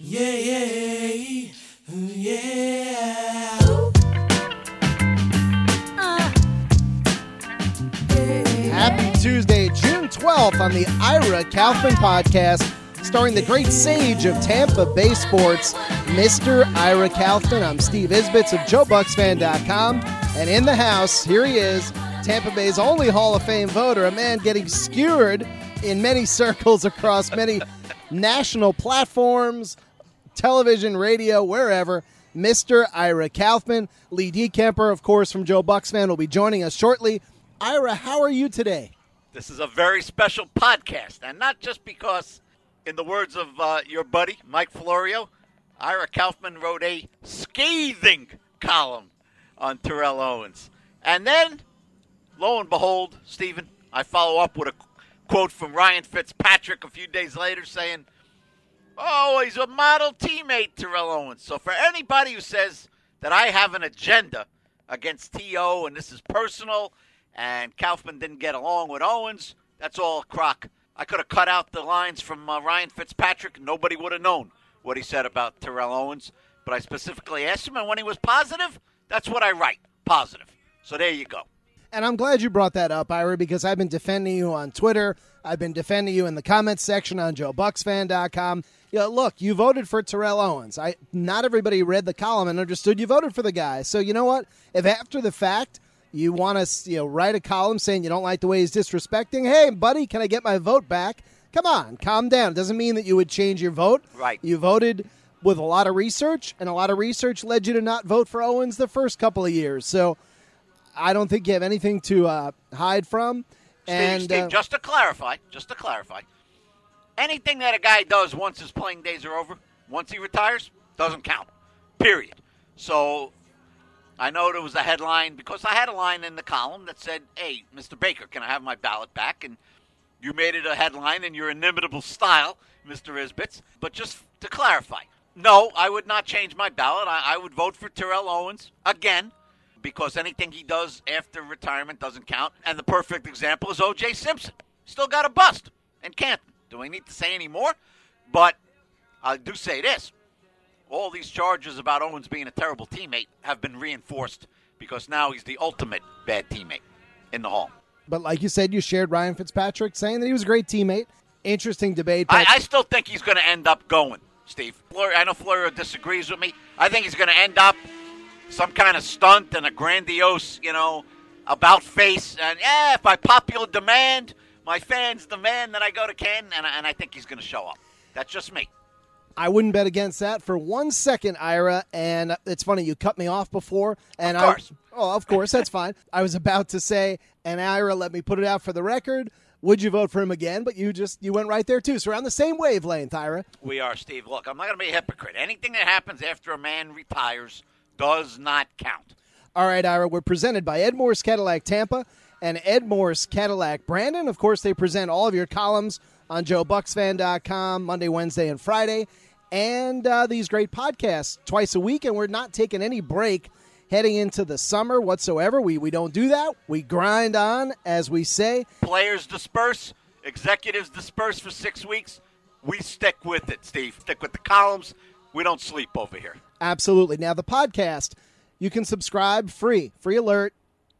Yeah, yeah, yeah. Happy Tuesday, June 12th on the Ira Kaufman podcast, starring the great sage of Tampa Bay sports, Mr. Ira Kaufman. I'm Steve Isbitz of JoeBucksFan.com, and in the house, here he is, Tampa Bay's only Hall of Fame voter, a man getting skewered in many circles across many national platforms, television, radio, wherever. Mr. Ira Kaufman. Lee Dekemper, of course, from Joe Bucks Fan, will be joining us shortly. Ira, how are you today? This is a very special podcast, and not just because, in the words of your buddy, Mike Florio, Ira Kaufman wrote a scathing column on Terrell Owens. And then, lo and behold, Stephen, I follow up with a quote from Ryan Fitzpatrick a few days later saying, oh, he's a model teammate, Terrell Owens. So for anybody who says that I have an agenda against T.O. and this is personal and Kaufman didn't get along with Owens, that's all a crock. I could have cut out the lines from Ryan Fitzpatrick. Nobody would have known what he said about Terrell Owens. But I specifically asked him, and when he was positive, that's what I write, positive. So there you go. And I'm glad you brought that up, Ira, because I've been defending you on Twitter. I've been defending you in the comments section on JoeBucksFan.com. Look, you voted for Terrell Owens. Not everybody read the column and understood you voted for the guy. So you know what? If after the fact you want to write a column saying you don't like the way he's disrespecting, hey, buddy, can I get my vote back? Come on, calm down. It doesn't mean that you would change your vote. Right. You voted with a lot of research, and a lot of research led you to not vote for Owens the first couple of years. So I don't think you have anything to hide from. Steve, just to clarify, anything that a guy does once his playing days are over, once he retires, doesn't count, period. So I know there was a headline, because I had a line in the column that said, hey, Mr. Baker, can I have my ballot back? And you made it a headline in your inimitable style, Mr. Isbitz. But just to clarify, no, I would not change my ballot. I would vote for Terrell Owens again, because anything he does after retirement doesn't count. And the perfect example is O.J. Simpson. Still got a bust in Canton. Do I need to say any more? But I do say this. All these charges about Owens being a terrible teammate have been reinforced because now he's the ultimate bad teammate in the Hall. But like you said, you shared Ryan Fitzpatrick saying that he was a great teammate. Interesting debate. I still think he's going to end up going, Steve. I know Florio disagrees with me. I think he's going to end up some kind of stunt and a grandiose, about face. And, by popular demand, my fans demand that I go to Canton, and I think he's going to show up. That's just me. I wouldn't bet against that for 1 second, Ira. And it's funny, you cut me off before. And of course. Of course, that's fine. I was about to say, and Ira, let me put it out for the record. Would you vote for him again? But you went right there, too. So we're on the same wavelength, Ira. We are, Steve. Look, I'm not going to be a hypocrite. Anything that happens after a man retires does not count. All right, Ira, we're presented by Ed Morse Cadillac Tampa and Ed Morse Cadillac Brandon. Of course, they present all of your columns on JoeBucksFan.com Monday, Wednesday, and Friday. And these great podcasts twice a week, and we're not taking any break heading into the summer whatsoever. We don't do that. We grind on, as we say. Players disperse, executives disperse for 6 weeks. We stick with it, Steve. Stick with the columns. We don't sleep over here. Absolutely. Now, the podcast, you can subscribe free alert,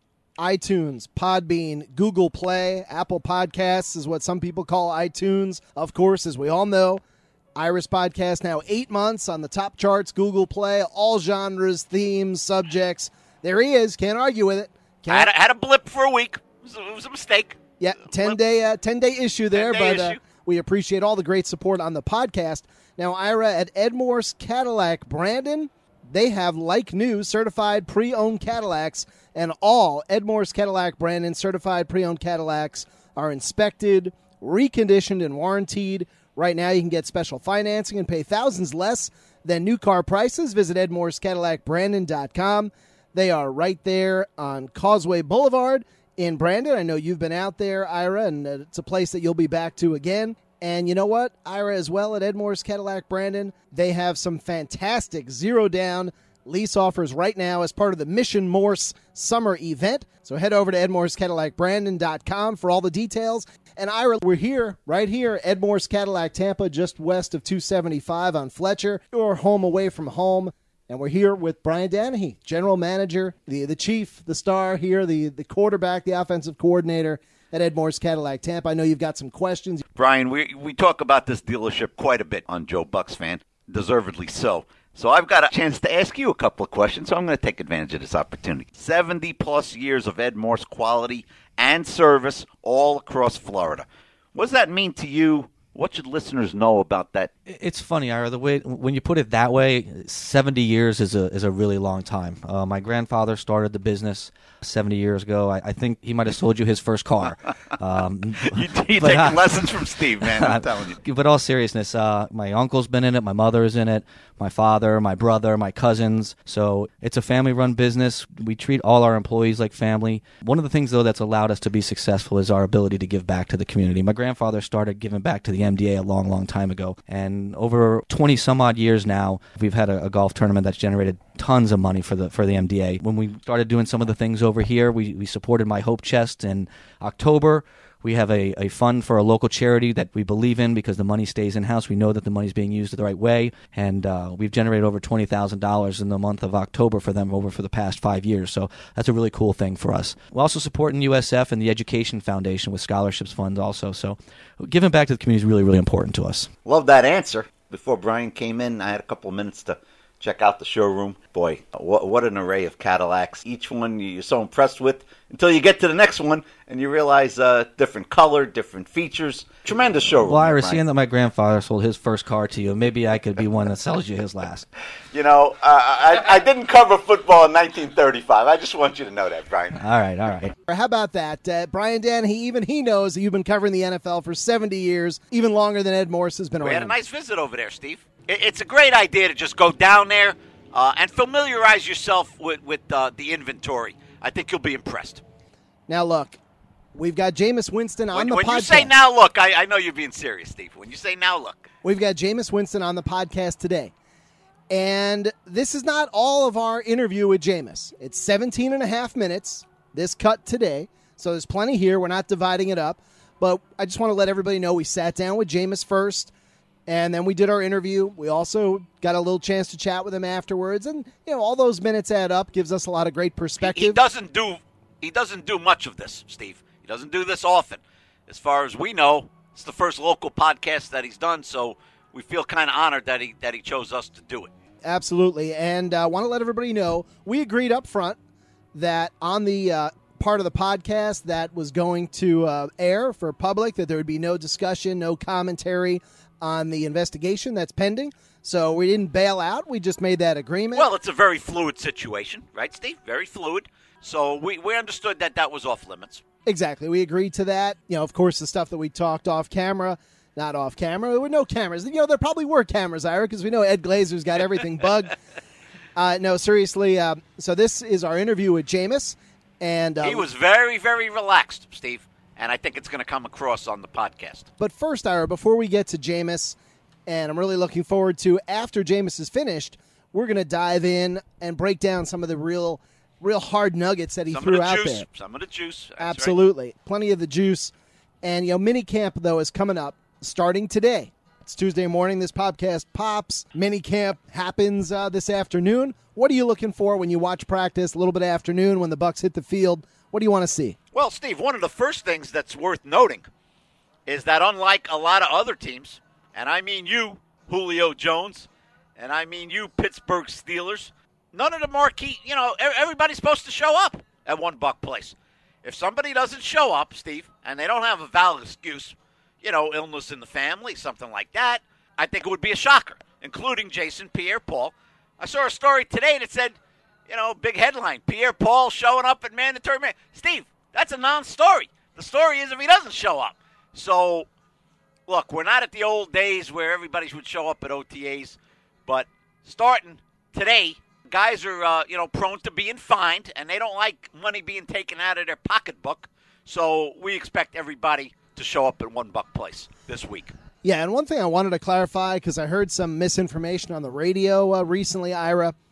iTunes, Podbean, Google Play, Apple Podcasts is what some people call iTunes. Of course, as we all know, Ira's podcast now 8 months on the top charts, Google Play, all genres, themes, subjects. There he is. Can't argue with it. I had a blip for a week. It was a mistake. Yeah, 10-day issue there, but we appreciate all the great support on the podcast. Now, Ira, at Ed Morse Cadillac Brandon, they have like new certified pre-owned Cadillacs, and all Ed Morse Cadillac Brandon certified pre-owned Cadillacs are inspected, reconditioned, and warranted. Right now, you can get special financing and pay thousands less than new car prices. Visit EdMorseCadillacBrandon.com. They are right there on Causeway Boulevard in Brandon. I know you've been out there, Ira, and it's a place that you'll be back to again. And you know what, Ira, as well at Ed Morse Cadillac Brandon, they have some fantastic zero-down lease offers right now as part of the Mission Morse summer event. So head over to edmorsecadillacbrandon.com for all the details. And Ira, we're here, right here, Ed Morse Cadillac Tampa, just west of 275 on Fletcher. Your home away from home. And we're here with Brian Dennehy, general manager, the chief, the star here, the quarterback, the offensive coordinator at Ed Morse Cadillac Tampa. I know you've got some questions. Brian, we talk about this dealership quite a bit on Joe Buck's Fan, deservedly so. So I've got a chance to ask you a couple of questions, so I'm going to take advantage of this opportunity. 70-plus years of Ed Morse quality and service all across Florida. What does that mean to you? What should listeners know about that? It's funny, Ira. The way when you put it that way, 70 years is a really long time. My grandfather started the business 70 years ago. I think he might have sold you his first car. You take lessons from Steve, man. I'm telling you. But all seriousness, my uncle's been in it. My mother is in it. My father, my brother, my cousins. So it's a family-run business. We treat all our employees like family. One of the things, though, that's allowed us to be successful is our ability to give back to the community. My grandfather started giving back to the MDA a long, long time ago. And over 20-some-odd years now, we've had a golf tournament that's generated tons of money for the MDA. When we started doing some of the things over here, we supported My Hope Chest in October. We have a fund for a local charity that we believe in because the money stays in-house. We know that the money is being used the right way, and we've generated over $20,000 in the month of October for them for the past 5 years. So that's a really cool thing for us. We're also supporting USF and the Education Foundation with scholarships funds also. So giving back to the community is really, really important to us. Love that answer. Before Brian came in, I had a couple of minutes to check out the showroom. Boy, what an array of Cadillacs. Each one you're so impressed with until you get to the next one and you realize different color, different features. Tremendous showroom. Well, Ira, seeing that my grandfather sold his first car to you, maybe I could be one that sells you his last. You know, I didn't cover football in 1935. I just want you to know that, Brian. All right. How about that? Brian Dennehy, even he knows that you've been covering the NFL for 70 years, even longer than Ed Morse has been around. We had a nice visit over there, Steve. It's a great idea to just go down there and familiarize yourself with the inventory. I think you'll be impressed. Now, look, we've got Jameis Winston on the podcast. When you say now look, I know you're being serious, Steve. When you say now look. We've got Jameis Winston on the podcast today. And this is not all of our interview with Jameis. It's 17 and a half minutes, this cut today. So there's plenty here. We're not dividing it up. But I just want to let everybody know we sat down with Jameis first, and then we did our interview. We also got a little chance to chat with him afterwards. And, you know, all those minutes add up, gives us a lot of great perspective. He doesn't do much of this, Steve. He doesn't do this often. As far as we know, it's the first local podcast that he's done, so we feel kind of honored that he chose us to do it. Absolutely. And I want to let everybody know, we agreed up front that on the part of the podcast that was going to air for public, that there would be no discussion, no commentary on the investigation that's pending. So we didn't bail out. We just made that agreement. Well, it's a very fluid situation, right, Steve? Very fluid. So we understood that was off limits. Exactly. We agreed to that. You know, of course, the stuff that we talked off camera, not off camera. There were no cameras. You know, there probably were cameras, Ira, because we know Ed Glazer's got everything bugged. No, seriously. So this is our interview with Jameis. And he was very, very relaxed, Steve. And I think it's going to come across on the podcast. But first, Ira, before we get to Jameis, and I'm really looking forward to, after Jameis is finished, we're going to dive in and break down some of the real hard nuggets that he threw out there. Some of the juice. That's absolutely. Right. Plenty of the juice. And, you know, minicamp, though, is coming up starting today. It's Tuesday morning. This podcast pops. Minicamp happens this afternoon. What are you looking for when you watch practice a little bit afternoon when the Bucs hit the field? What do you want to see? Well, Steve, one of the first things that's worth noting is that unlike a lot of other teams, and I mean you, Julio Jones, and I mean you, Pittsburgh Steelers, none of the marquee, you know, everybody's supposed to show up at One Buck Place. If somebody doesn't show up, Steve, and they don't have a valid excuse, you know, illness in the family, something like that, I think it would be a shocker, including Jason Pierre-Paul. I saw a story today that said, you know, big headline, Pierre-Paul showing up at mandatory man. Steve, that's a non-story. The story is if he doesn't show up. So, look, we're not at the old days where everybody would show up at OTAs, but starting today, guys are, prone to being fined, and they don't like money being taken out of their pocketbook. So we expect everybody to show up at One Buck Place this week. Yeah, and one thing I wanted to clarify, because I heard some misinformation on the radio recently, Ira.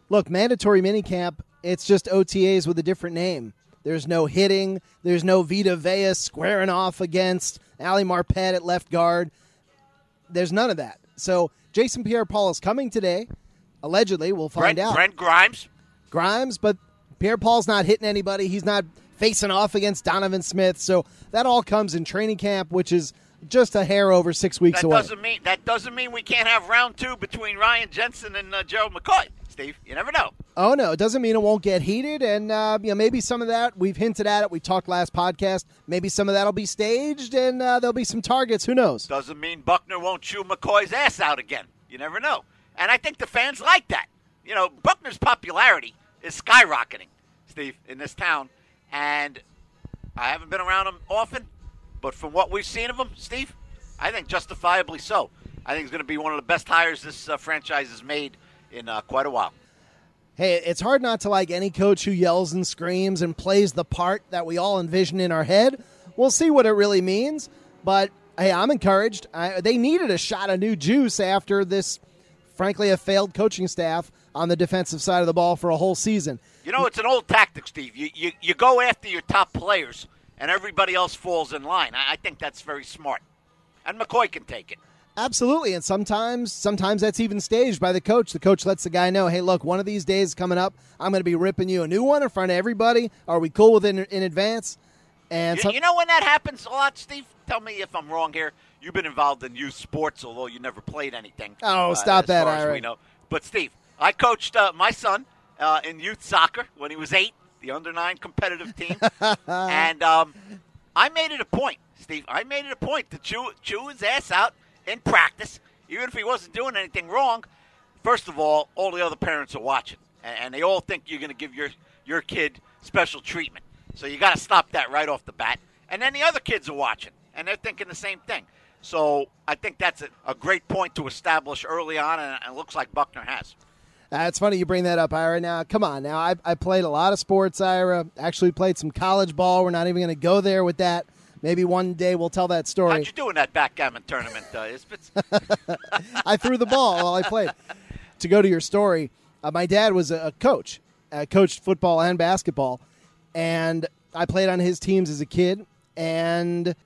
Look, mandatory minicamp, it's just OTAs with a different name. There's no hitting. There's no Vita Vea squaring off against Ali Marpet at left guard. There's none of that. So Jason Pierre-Paul is coming today. Allegedly, we'll find out. Brent Grimes. Grimes, but Pierre-Paul's not hitting anybody. He's not facing off against Donovan Smith. So that all comes in training camp, which is just a hair over 6 weeks away. That doesn't mean we can't have round 2 between Ryan Jensen and Gerald McCoy, Steve. You never know. Oh, no. It doesn't mean it won't get heated. And maybe some of that, we've hinted at it. We talked last podcast. Maybe some of that will be staged, and there'll be some targets. Who knows? Doesn't mean Buckner won't chew McCoy's ass out again. You never know. And I think the fans like that. You know, Buckner's popularity is skyrocketing, Steve, in this town. And I haven't been around him often, but from what we've seen of him, Steve, I think justifiably so. I think he's going to be one of the best hires this franchise has made in quite a while. Hey, it's hard not to like any coach who yells and screams and plays the part that we all envision in our head. We'll see what it really means, but hey, I'm encouraged. They needed a shot of new juice after this, frankly, a failed coaching staff on the defensive side of the ball for a whole season. You know, it's an old tactic, Steve. You go after your top players, and everybody else falls in line. I think that's very smart. And McCoy can take it. Absolutely, and sometimes that's even staged by the coach. The coach lets the guy know, hey, look, one of these days coming up, I'm going to be ripping you a new one in front of everybody. Are we cool with it in advance? And you know when that happens a lot, Steve? Tell me if I'm wrong here. You've been involved in youth sports, although you never played anything. Oh, stop that, Ira. We know. But, Steve, I coached my son in youth soccer when he was 8, the under-9 competitive team. And I made it a point, Steve. I made it a point to chew his ass out in practice, even if he wasn't doing anything wrong. First of all the other parents are watching, and they all think you're going to give your kid special treatment. So you got to stop that right off the bat. And then the other kids are watching, and they're thinking the same thing. So I think that's a great point to establish early on, and it looks like Buckner has. It's funny you bring that up, Ira. Now, come on. Now, I played a lot of sports, Ira. Actually played some college ball. We're not even going to go there with that. Maybe one day we'll tell that story. How'd you do in that backgammon tournament, Isbitz? I threw the ball while I played. To go to your story, my dad was a coach. Coached football and basketball. And I played on his teams as a kid. And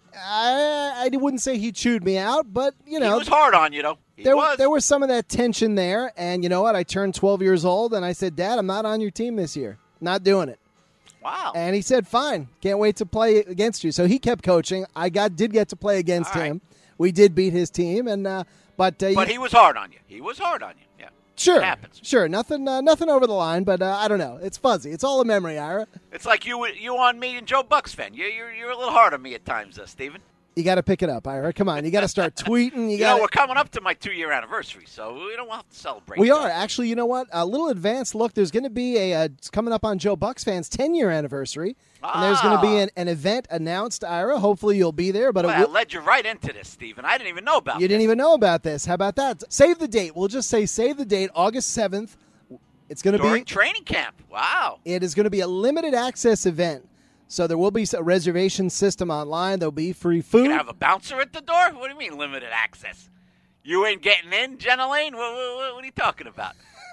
I wouldn't say he chewed me out, but, you know. He was hard on you, though. There was some of that tension there. And you know what? I turned 12 years old, and I said, Dad, I'm not on your team this year. Not doing it. Wow. And he said, fine, can't wait to play against you. So he kept coaching. I did get to play against him. We did beat his team. But he was hard on you. He was hard on you, yeah. Sure. It happens. Sure. Nothing over the line, but I don't know. It's fuzzy. It's all a memory, Ira. It's like you on me and Joe Buck's fan. You're a little hard on me at times, Steven. You got to pick it up, Ira. Come on. You got to start tweeting. You know, we're coming up to my 2-year anniversary, so we don't want to celebrate. We are. Actually, you know what? A little advanced look. There's going to be it's coming up on Joe Buck's fans' 10-year anniversary. And there's going to be an event announced, Ira. Hopefully you'll be there. But I led you right into this, Stephen. I didn't even know about this. You didn't even know about this. How about that? Save the date. We'll just say save the date, August 7th. It's going to be during training camp. Wow. It is going to be a limited access event. So there will be a reservation system online. There'll be free food. You have a bouncer at the door? What do you mean limited access? You ain't getting in, Jenna Lane? What are you talking about?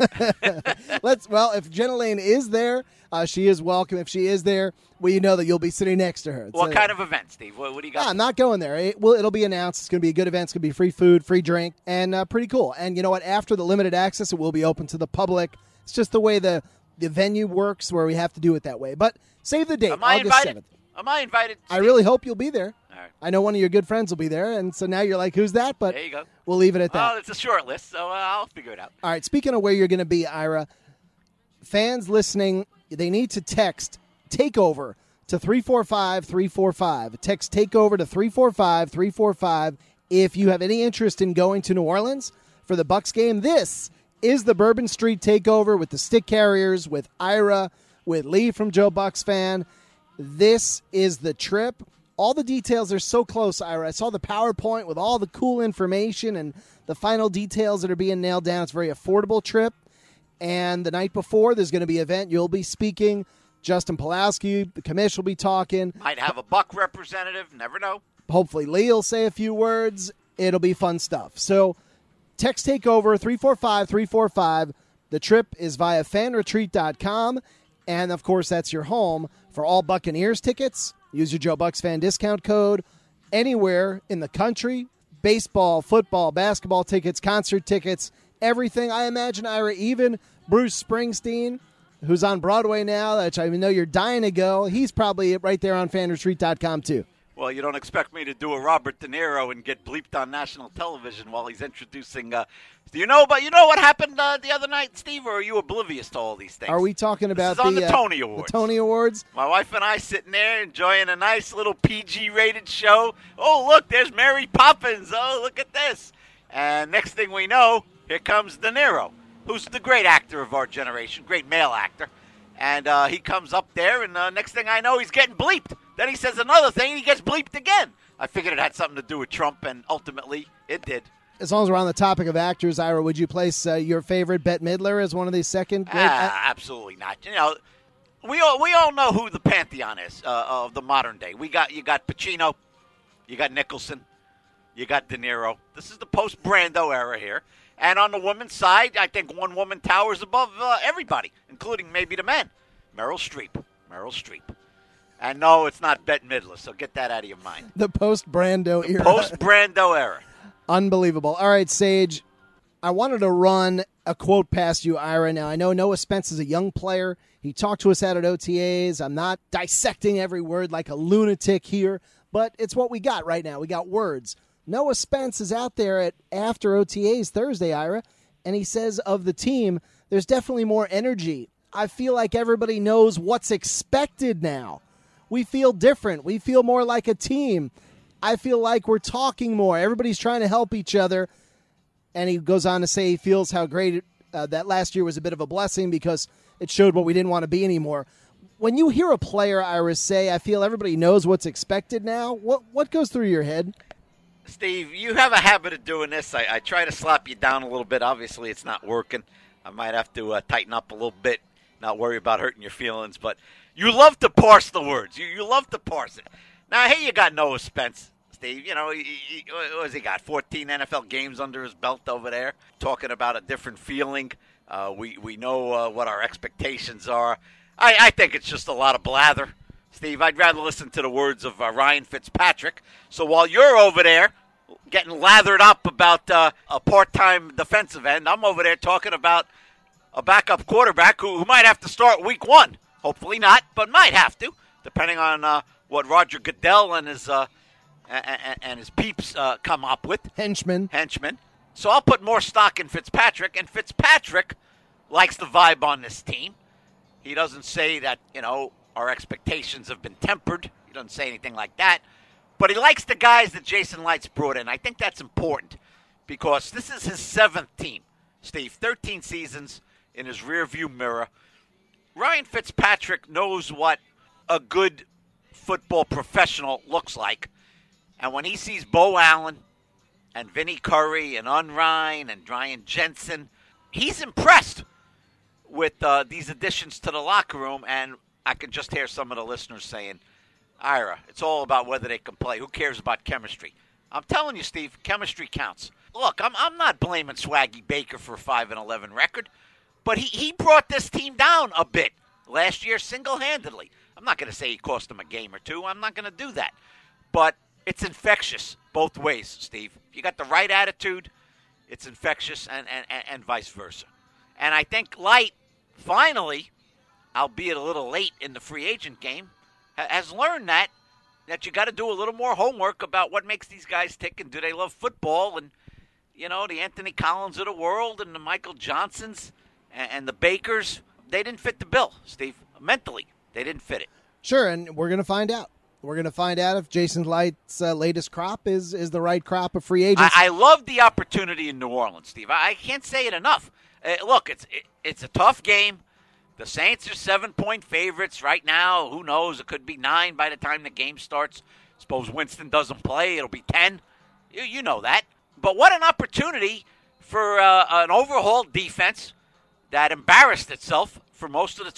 If Jenna Lane is there, she is welcome. If she is there, you know that you'll be sitting next to her. What kind of event, Steve? What do you got? I'm not going there. It'll be announced. It's going to be a good event. It's going to be free food, free drink, and pretty cool. And you know what? After the limited access, it will be open to the public. It's just the way the venue works where we have to do it that way. But save the date, August 7th. Am I invited, Steve? I really hope you'll be there. All right. I know one of your good friends will be there, and so now you're like, who's that? But there you go. We'll leave it at that. Oh, it's a short list, so I'll figure it out. All right, speaking of where you're going to be, Ira, fans listening, they need to text TAKEOVER to 345-345. Text TAKEOVER to 345-345 if you have any interest in going to New Orleans for the Bucks game. This is the Bourbon Street Takeover with the Stick Carriers, with Ira, with Lee from Joe Bucks Fan. This is the trip. All the details are so close, Ira. I saw the PowerPoint with all the cool information and the final details that are being nailed down. It's a very affordable trip. And the night before, there's going to be an event. You'll be speaking. Justin Pulaski, the commish, will be talking. Might have a Buck representative. Never know. Hopefully Lee will say a few words. It'll be fun stuff. So text TAKEOVER 345-345. The trip is via fanretreat.com, and, of course, that's your home for all Buccaneers tickets. Use your Joe Bucks fan discount code anywhere in the country. Baseball, football, basketball tickets, concert tickets, everything. I imagine, Ira, even Bruce Springsteen, who's on Broadway now, which I know you're dying to go, he's probably right there on fanretreat.com too. Well, you don't expect me to do a Robert De Niro and get bleeped on national television while he's introducing. Do you know what happened the other night, Steve? Or are you oblivious to all these things? Are we talking about the Tony Awards? The Tony Awards. My wife and I sitting there enjoying a nice little PG-rated show. Oh, look, there's Mary Poppins. Oh, look at this. And next thing we know, here comes De Niro, who's the great actor of our generation, great male actor. And he comes up there, and next thing I know, he's getting bleeped. Then he says another thing, and he gets bleeped again. I figured it had something to do with Trump, and ultimately it did. As long as we're on the topic of actors, Ira, would you place your favorite Bette Midler as one of these second great absolutely not. You know, we all know who the pantheon is of the modern day. You got Pacino, you got Nicholson, you got De Niro. This is the post-Brando era here. And on the women's side, I think one woman towers above everybody, including maybe the men. Meryl Streep. And no, it's not Bette Midler, so get that out of your mind. The post-Brando era. Post-Brando era. Unbelievable. All right, Sage, I wanted to run a quote past you, Ira. Now, I know Noah Spence is a young player. He talked to us out at OTAs. I'm not dissecting every word like a lunatic here, but it's what we got right now. We got words. Noah Spence is out there after OTAs Thursday, Ira, and he says of the team, there's definitely more energy. I feel like everybody knows what's expected now. We feel different. We feel more like a team. I feel like we're talking more. Everybody's trying to help each other. And he goes on to say he feels how great that last year was a bit of a blessing because it showed what we didn't want to be anymore. When you hear a player, Ira, say, I feel everybody knows what's expected now, what goes through your head? Steve, you have a habit of doing this. I try to slap you down a little bit. Obviously, it's not working. I might have to tighten up a little bit, not worry about hurting your feelings. But you love to parse the words. You love to parse it. Now, hey, you got Noah Spence, Steve. You know, what has he got? 14 NFL games under his belt over there, talking about a different feeling. We know what our expectations are. I think it's just a lot of blather. Steve, I'd rather listen to the words of Ryan Fitzpatrick. So while you're over there getting lathered up about a part-time defensive end, I'm over there talking about a backup quarterback who might have to start week 1. Hopefully not, but might have to, depending on what Roger Goodell and his peeps come up with. Henchmen. So I'll put more stock in Fitzpatrick, and Fitzpatrick likes the vibe on this team. He doesn't say that, our expectations have been tempered. He doesn't say anything like that. But he likes the guys that Jason Licht's brought in. I think that's important because this is his 7th team, Steve. 13 seasons in his rearview mirror. Ryan Fitzpatrick knows what a good football professional looks like. And when he sees Bo Allen and Vinny Curry and Unrein and Ryan Jensen, he's impressed with these additions to the locker room. And I can just hear some of the listeners saying, Ira, it's all about whether they can play. Who cares about chemistry? I'm telling you, Steve, chemistry counts. Look, I'm not blaming Swaggy Baker for a 5-11 record, but he brought this team down a bit last year single-handedly. I'm not going to say he cost them a game or two. I'm not going to do that. But it's infectious both ways, Steve. If you got the right attitude, it's infectious and vice versa. And I think Light finally, albeit a little late in the free agent game, has learned that you got to do a little more homework about what makes these guys tick and do they love football and, the Anthony Collins of the world and the Michael Johnsons and the Bakers. They didn't fit the bill, Steve. Mentally, they didn't fit it. Sure, and we're going to find out. We're going to find out if Jason Light's latest crop is the right crop of free agents. I love the opportunity in New Orleans, Steve. I can't say it enough. Look, it's a tough game. The Saints are 7-point favorites right now. Who knows? It could be 9 by the time the game starts. Suppose Winston doesn't play. It'll be 10. You know that. But what an opportunity for an overhauled defense that embarrassed itself for most of the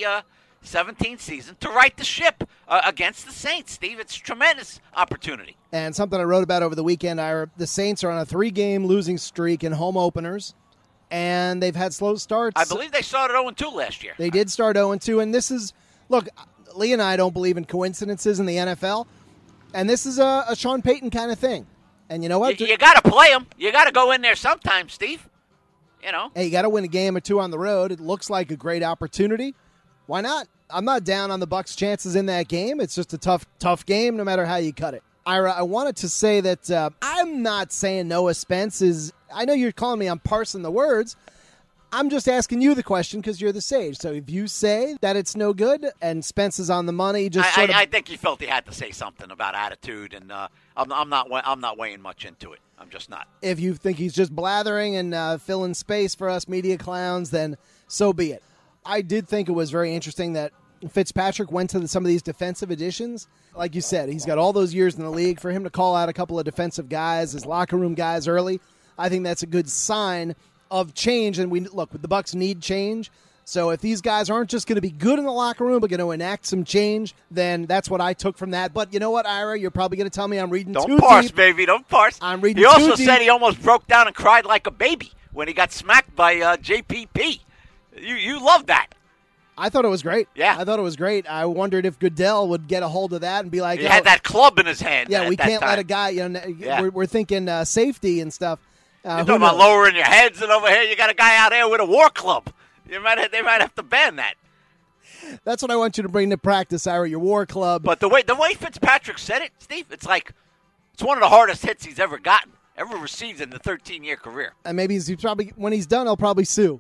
2017 season to right the ship against the Saints, Steve. It's a tremendous opportunity. And something I wrote about over the weekend, the Saints are on a 3-game losing streak in home openers. and they've had slow starts. I believe they started 0-2 last year. They did start 0-2, and this is, look, Lee and I don't believe in coincidences in the NFL, and this is a Sean Payton kind of thing. And you know what? You got to play them. You got to go in there sometime, Steve. You know. Hey, you got to win a game or two on the road. It looks like a great opportunity. Why not? I'm not down on the Bucs' chances in that game. It's just a tough game no matter how you cut it. Ira, I wanted to say that I'm not saying Noah Spence is – I know you're calling me, I'm parsing the words. I'm just asking you the question because you're the sage. So if you say that it's no good and Spence is on the money, I think he felt he had to say something about attitude, and I'm not weighing much into it. I'm just not. If you think he's just blathering and filling space for us media clowns, then so be it. I did think it was very interesting that Fitzpatrick went to some of these defensive additions. Like you said, he's got all those years in the league. For him to call out a couple of defensive guys, his locker room guys early, I think that's a good sign of change. And the Bucs need change. So if these guys aren't just going to be good in the locker room but going to enact some change, then that's what I took from that. But you know what, Ira? You're probably going to tell me I'm reading too deep. Don't parse, baby. Don't parse. I'm reading too deep. He also deep. said he almost broke down and cried like a baby when he got smacked by JPP. You love that. I thought it was great. Yeah. I thought it was great. I wondered if Goodell would get a hold of that and be like, he had that club in his hand. Yeah, we can't let a guy, we're thinking safety and stuff. You're talking about lowering your heads, and over here you got a guy out there with a war club. They might have to ban that. That's what I want you to bring to practice, Ira, your war club. But the way Fitzpatrick said it, Steve, it's like it's one of the hardest hits he's ever received in the 13-year career. And maybe he's probably, when he's done, he'll probably sue.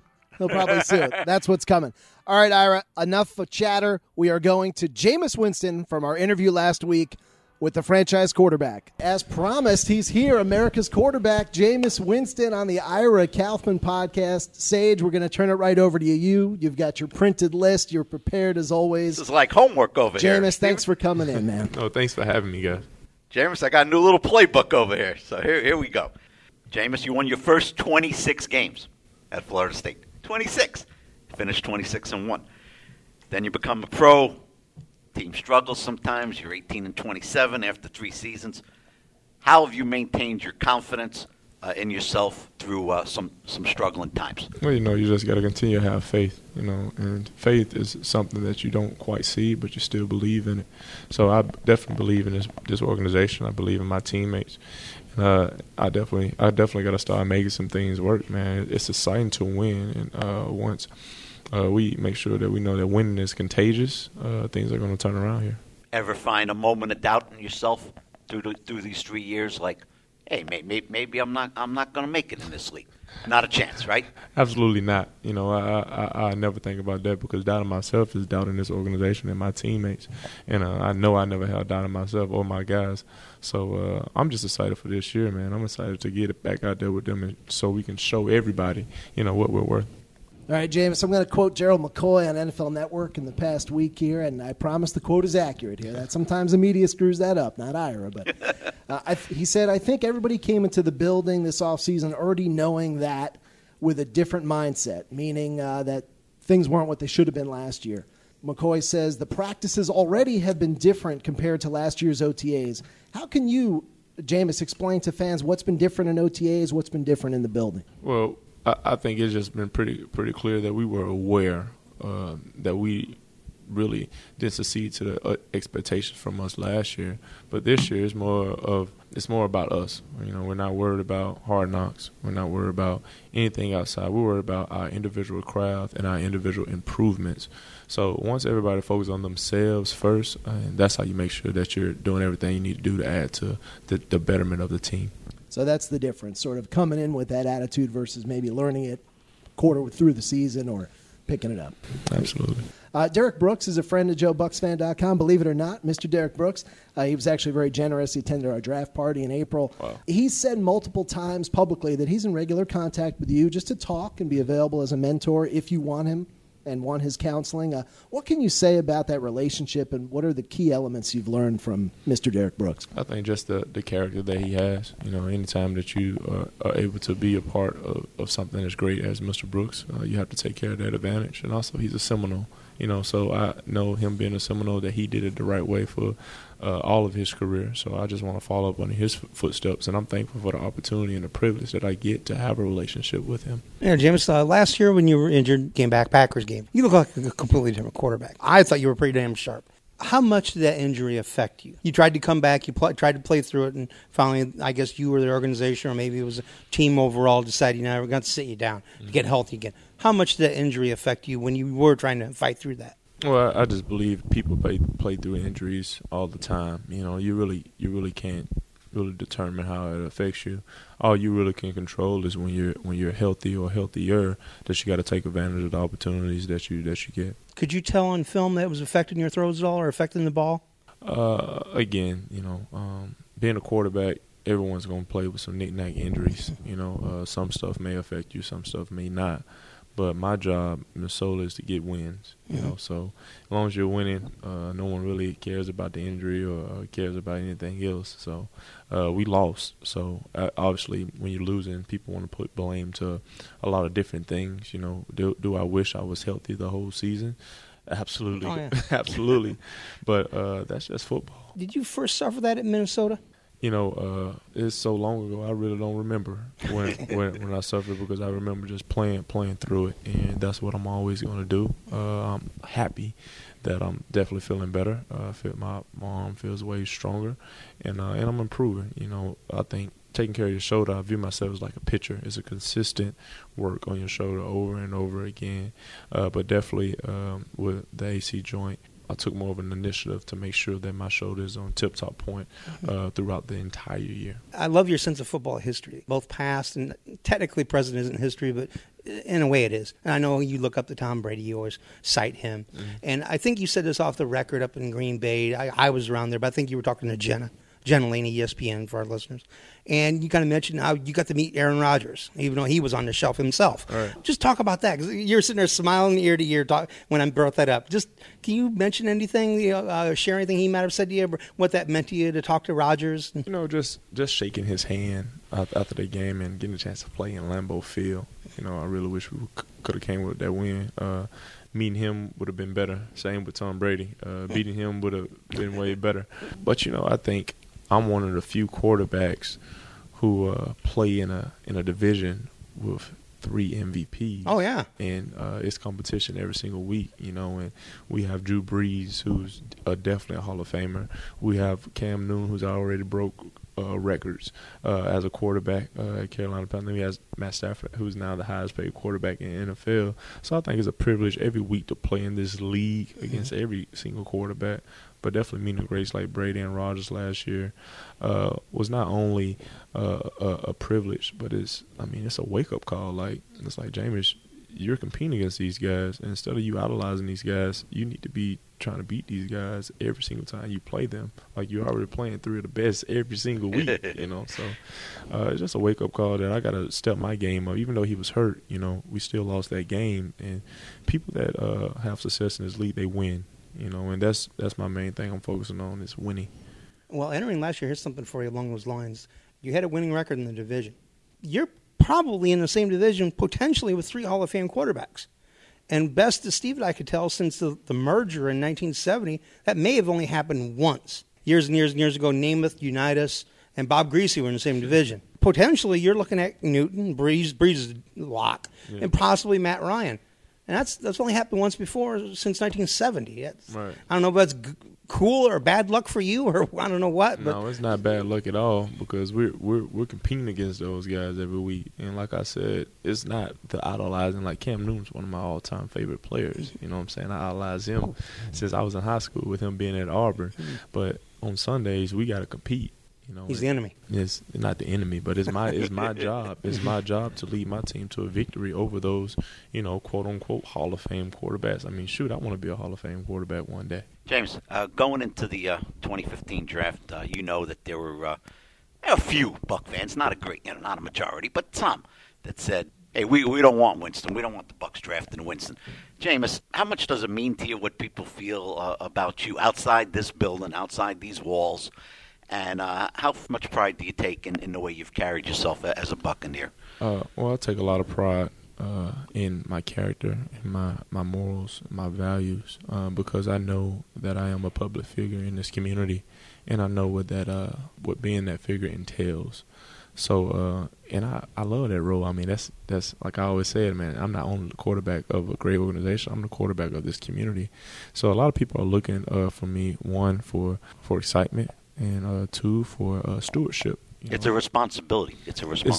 That's what's coming. All right, Ira, enough of chatter. We are going to Jameis Winston from our interview last week with the franchise quarterback. As promised, he's here, America's quarterback, Jameis Winston, on the Ira Kaufman podcast. Sage, we're going to turn it right over to you. You've got your printed list. You're prepared as always. This is like homework over here. Jameis, thanks for coming in, man. Oh, thanks for having me, guys. Jameis, I got a new little playbook over here. So here we go. Jameis, you won your first 26 games at Florida State. 26. Finished 26-1. Then you become a pro. Team struggles sometimes. You're 18-27 after 3 seasons. How have you maintained your confidence in yourself through some struggling times? Well, you just got to continue to have faith, and faith is something that you don't quite see, but you still believe in it. So I definitely believe in this organization. I believe in my teammates. I definitely got to start making some things work, man. It's exciting to win, and once we make sure that we know that winning is contagious, things are going to turn around here. Ever find a moment of doubt in yourself through these 3 years, like, hey, maybe I'm not going to make it in this league? Not a chance, right? Absolutely not. I never think about that, because doubting myself is doubting this organization and my teammates. And I know I never had doubt in myself or my guys. So I'm just excited for this year, man. I'm excited to get it back out there with them, so we can show everybody, what we're worth. All right, James, I'm going to quote Gerald McCoy on NFL Network in the past week here, and I promise the quote is accurate here. That sometimes the media screws that up, not Ira. But he said, I think everybody came into the building this offseason already knowing that with a different mindset, meaning that things weren't what they should have been last year. McCoy says the practices already have been different compared to last year's OTAs. How can you, Jameis, explain to fans what's been different in OTAs, what's been different in the building? Well, I think it's just been pretty clear that we were aware that we really didn't succeed to the expectations from us last year. But this year it's more about us. We're not worried about hard knocks. We're not worried about anything outside. We're worried about our individual craft and our individual improvements. So once everybody focuses on themselves first, that's how you make sure that you're doing everything you need to do to add to the betterment of the team. So that's the difference, sort of coming in with that attitude versus maybe learning it quarter through the season or picking it up. Absolutely. Derek Brooks is a friend of JoeBucksFan.com. Believe it or not, Mr. Derek Brooks, he was actually very generous. He attended our draft party in April. Wow. He said multiple times publicly that he's in regular contact with you just to talk and be available as a mentor if you want him and want his counseling. What can you say about that relationship, and what are the key elements you've learned from Mr. Derek Brooks? I think just the character that he has. Anytime that you are able to be a part of something as great as Mr. Brooks, you have to take care of that advantage. And also, he's a Seminole, So I know him being a Seminole that he did it the right way for all of his career. So I just want to follow up on his footsteps, and I'm thankful for the opportunity and the privilege that I get to have a relationship with him. Yeah, James, last year when you were injured, came back, Packers game, you look like a completely different quarterback. I thought you were pretty damn sharp. How much did that injury affect you? You tried to come back, you tried to play through it, and finally, I guess you or the organization, or maybe it was a team overall, decided, we're going to sit you down to get healthy again. How much did that injury affect you when you were trying to fight through that? Well, I just believe people play through injuries all the time. You really can't really determine how it affects you. All you really can control is when you're healthy or healthier, that you got to take advantage of the opportunities that you get. Could you tell on film that it was affecting your throws at all or affecting the ball? Again, being a quarterback, everyone's going to play with some knick-knack injuries. Some stuff may affect you, some stuff may not. But my job in Minnesota is to get wins. So as long as you're winning, no one really cares about the injury or cares about anything else. So we lost. So obviously, when you're losing, people want to put blame to a lot of different things. Do I wish I was healthy the whole season? Absolutely, absolutely. But that's just football. Did you first suffer that in Minnesota? It's so long ago, I really don't remember when I suffered, because I remember just playing through it, and that's what I'm always going to do. I'm happy that I'm definitely feeling better. My arm feels way stronger, and I'm improving. I think taking care of your shoulder, I view myself as like a pitcher. It's a consistent work on your shoulder over and over again. But definitely with the AC joint, I took more of an initiative to make sure that my shoulder is on tip-top point throughout the entire year. I love your sense of football history, both past and technically present isn't history, but in a way it is. And I know you look up to Tom Brady, you always cite him. Mm-hmm. And I think you said this off the record up in Green Bay. I was around there, but I think you were talking to Jenna Laney, ESPN, for our listeners. And you kind of mentioned how you got to meet Aaron Rodgers, even though he was on the shelf himself. All right. Just talk about that, because you're sitting there smiling ear to ear when I brought that up. Just can you mention anything, share anything he might have said to you, what that meant to you to talk to Rodgers? Just shaking his hand after the game and getting a chance to play in Lambeau Field. I really wish we could have came with that win. Meeting him would have been better. Same with Tom Brady. Beating him would have been way better. But, I think I'm one of the few quarterbacks who play in a division with 3 MVPs. Oh, yeah. And it's competition every single week, and we have Drew Brees, who's definitely a Hall of Famer. We have Cam Newton, who's already broke records as a quarterback at Carolina Panthers. He has Matt Stafford, who's now the highest paid quarterback in the NFL. So I think it's a privilege every week to play in this league against every single quarterback. But definitely meeting greats like Brady and Rodgers last year was not only a privilege, but it's a wake-up call. It's like, James, you're competing against these guys, and instead of you idolizing these guys, you need to be trying to beat these guys every single time you play them. Like, you're already playing 3 of the best every single week, So it's just a wake-up call that I got to step my game up. Even though he was hurt, we still lost that game. And people that have success in this league, they win. And that's my main thing I'm focusing on is winning. Well, entering last year, here's something for you along those lines. You had a winning record in the division. You're probably in the same division potentially with 3 Hall of Fame quarterbacks. And best as Steve and I could tell, since the merger in 1970, that may have only happened once. Years and years and years ago, Namath, Unitas, and Bob Greasy were in the same division. Potentially, you're looking at Newton, Breeze is lock, and possibly Matt Ryan. And that's only happened once before since 1970. Right. I don't know if that's cool or bad luck for you, or I don't know what. But no, it's not bad luck at all, because we're competing against those guys every week. And like I said, it's not the idolizing. Like, Cam Newton's one of my all-time favorite players. You know what I'm saying? I idolize him since I was in high school with him being at Auburn. But on Sundays, we got to compete. He's the enemy. It's not the enemy, but it's my job. It's my job to lead my team to a victory over those, quote unquote Hall of Fame quarterbacks. I want to be a Hall of Fame quarterback one day. James, going into the 2015 draft, that there were a few Buck fans, not a majority, but some that said, "Hey, we don't want Winston. We don't want the Bucks drafting Winston." James, how much does it mean to you what people feel about you outside this building, outside these walls? And how much pride do you take in the way you've carried yourself as a Buccaneer? Well, I take a lot of pride in my character, in my morals, my values, because I know that I am a public figure in this community, and I know what being that figure entails. So, and I love that role. I mean, that's like I always said, man, I'm not only the quarterback of a great organization, I'm the quarterback of this community. So a lot of people are looking for me, one, for excitement, and two, for stewardship. It's a responsibility. It's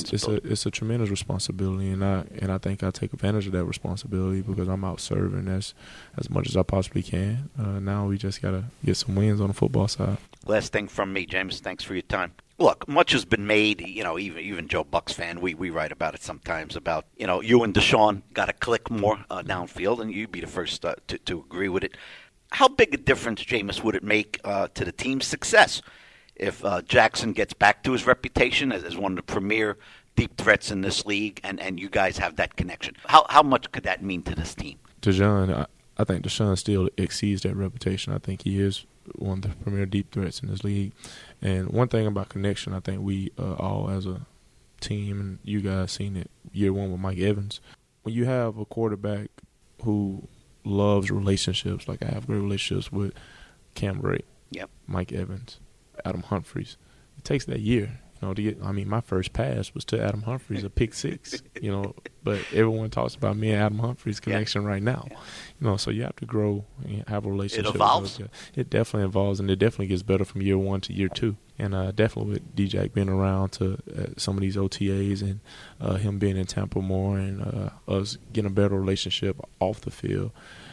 a tremendous responsibility, and I think I take advantage of that responsibility because I'm out serving as much as I possibly can. Now we just gotta get some wins on the football side. Last thing from me, James. Thanks for your time. Look, much has been made. Even Joe Buck's fan, we write about it sometimes about you and Deshaun got to click more downfield, and you'd be the first to agree with it. How big a difference, Jameis, would it make to the team's success if Jackson gets back to his reputation as one of the premier deep threats in this league, and you guys have that connection? How much could that mean to this team? Deshaun, I think Deshaun still exceeds that reputation. I think he is one of the premier deep threats in this league. And one thing about connection, I think we all as a team, and you guys seen it year one with Mike Evans, when you have a quarterback who loves relationships, like I have great relationships with Cam Gray, Mike Evans, Adam Humphries, it takes that year. To get, my first pass was to Adam Humphries, a pick six, but everyone talks about me and Adam Humphries' connection right now. So you have to grow and have a relationship. It evolves. It definitely evolves, and it definitely gets better from year one to year two. And definitely with DJ being around to some of these OTAs and him being in Tampa more and us getting a better relationship off the field,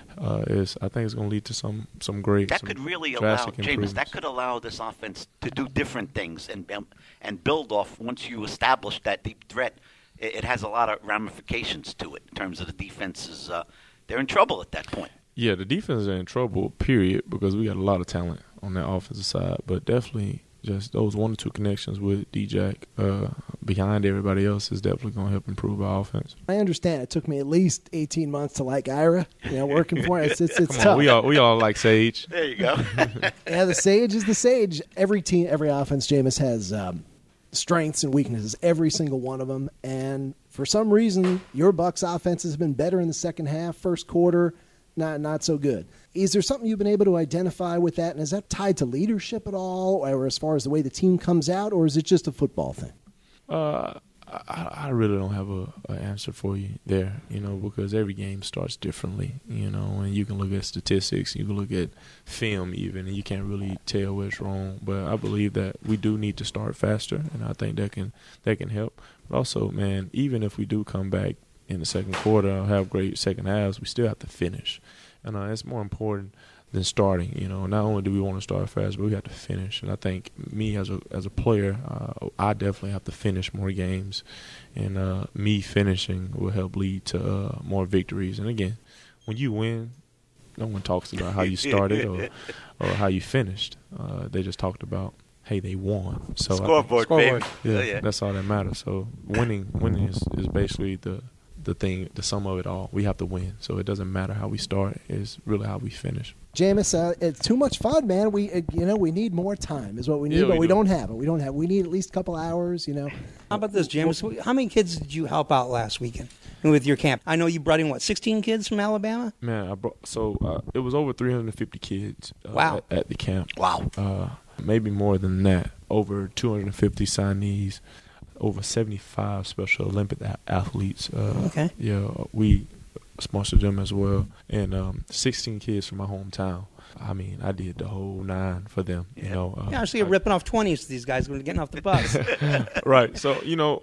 I think it's going to lead to some great. That could really allow Jameis. That could allow this offense to do different things and build off. Once you establish that deep threat, it has a lot of ramifications to it in terms of the defenses. They're in trouble at that point. Yeah, the defense are in trouble, period, because we got a lot of talent on that offensive side. But definitely just those one or two connections with D-Jack behind everybody else is definitely going to help improve our offense. I understand. It took me at least 18 months to like Ira. Working for it, it's tough. On, we all like Sage. There you go. Yeah, the Sage is the Sage. Every team, every offense, Jameis has strengths and weaknesses, every single one of them. And for some reason, your Bucs offense has been better in the second half, first quarter, not so good. Is there something you've been able to identify with that? And is that tied to leadership at all, or as far as the way the team comes out, or is it just a football thing? I really don't have an answer for you there, because every game starts differently, and you can look at statistics, you can look at film even, and you can't really tell what's wrong. But I believe that we do need to start faster, and I think that can help. But also, man, even if we do come back in the second quarter or have great second halves, we still have to finish. And it's more important than starting. Not only do we want to start fast, but we have to finish. And I think me as a player, I definitely have to finish more games, and me finishing will help lead to more victories. And again, when you win, no one talks about how you started or how you finished. They just talked about, hey, they won. So scoreboard, baby. Yeah, that's all that matters. So winning is basically the thing, the sum of it all. We have to win. So it doesn't matter how we start. It's really how we finish. Jameis, it's too much fun, man. We need more time is what we need, but we don't have it. We need at least a couple hours, How about this, Jameis? How many kids did you help out last weekend with your camp? I know you brought in, 16 kids from Alabama? Man, it was over 350 kids wow. at the camp. Wow. Maybe more than that. Over 250 signees. Over 75 Special Olympic athletes. Okay. Yeah, we sponsored them as well. And 16 kids from my hometown. I did the whole 9 for them. I see you ripping off 20s to these guys when they're getting off the bus. Right. So,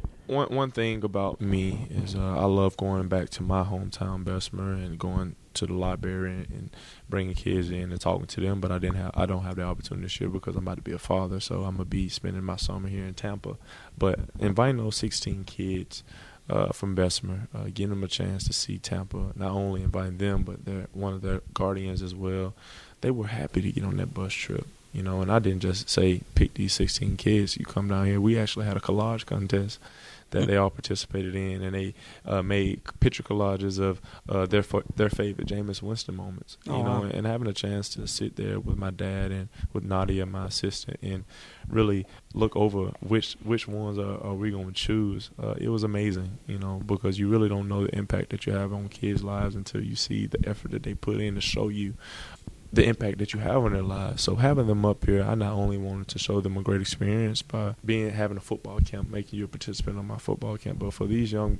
one thing about me is I love going back to my hometown, Bessemer, and going to the library and bringing kids in and talking to them. But I don't have the opportunity this year because I'm about to be a father, so I'm gonna be spending my summer here in Tampa. But inviting those 16 kids from Bessemer, giving them a chance to see Tampa, not only inviting them, but one of their guardians as well. They were happy to get on that bus trip. And I didn't just say pick these 16 kids. You come down here. We actually had a collage contest that they all participated in, and they made picture collages of their favorite Jameis Winston moments. You know, and having a chance to sit there with my dad and with Nadia, my assistant, and really look over which ones are we going to choose. It was amazing, you know, because you really don't know the impact that you have on kids' lives until you see the effort that they put in to show you the impact that you have on their lives. So having them up here, I not only wanted to show them a great experience by having a football camp, making you a participant on my football camp, but for these young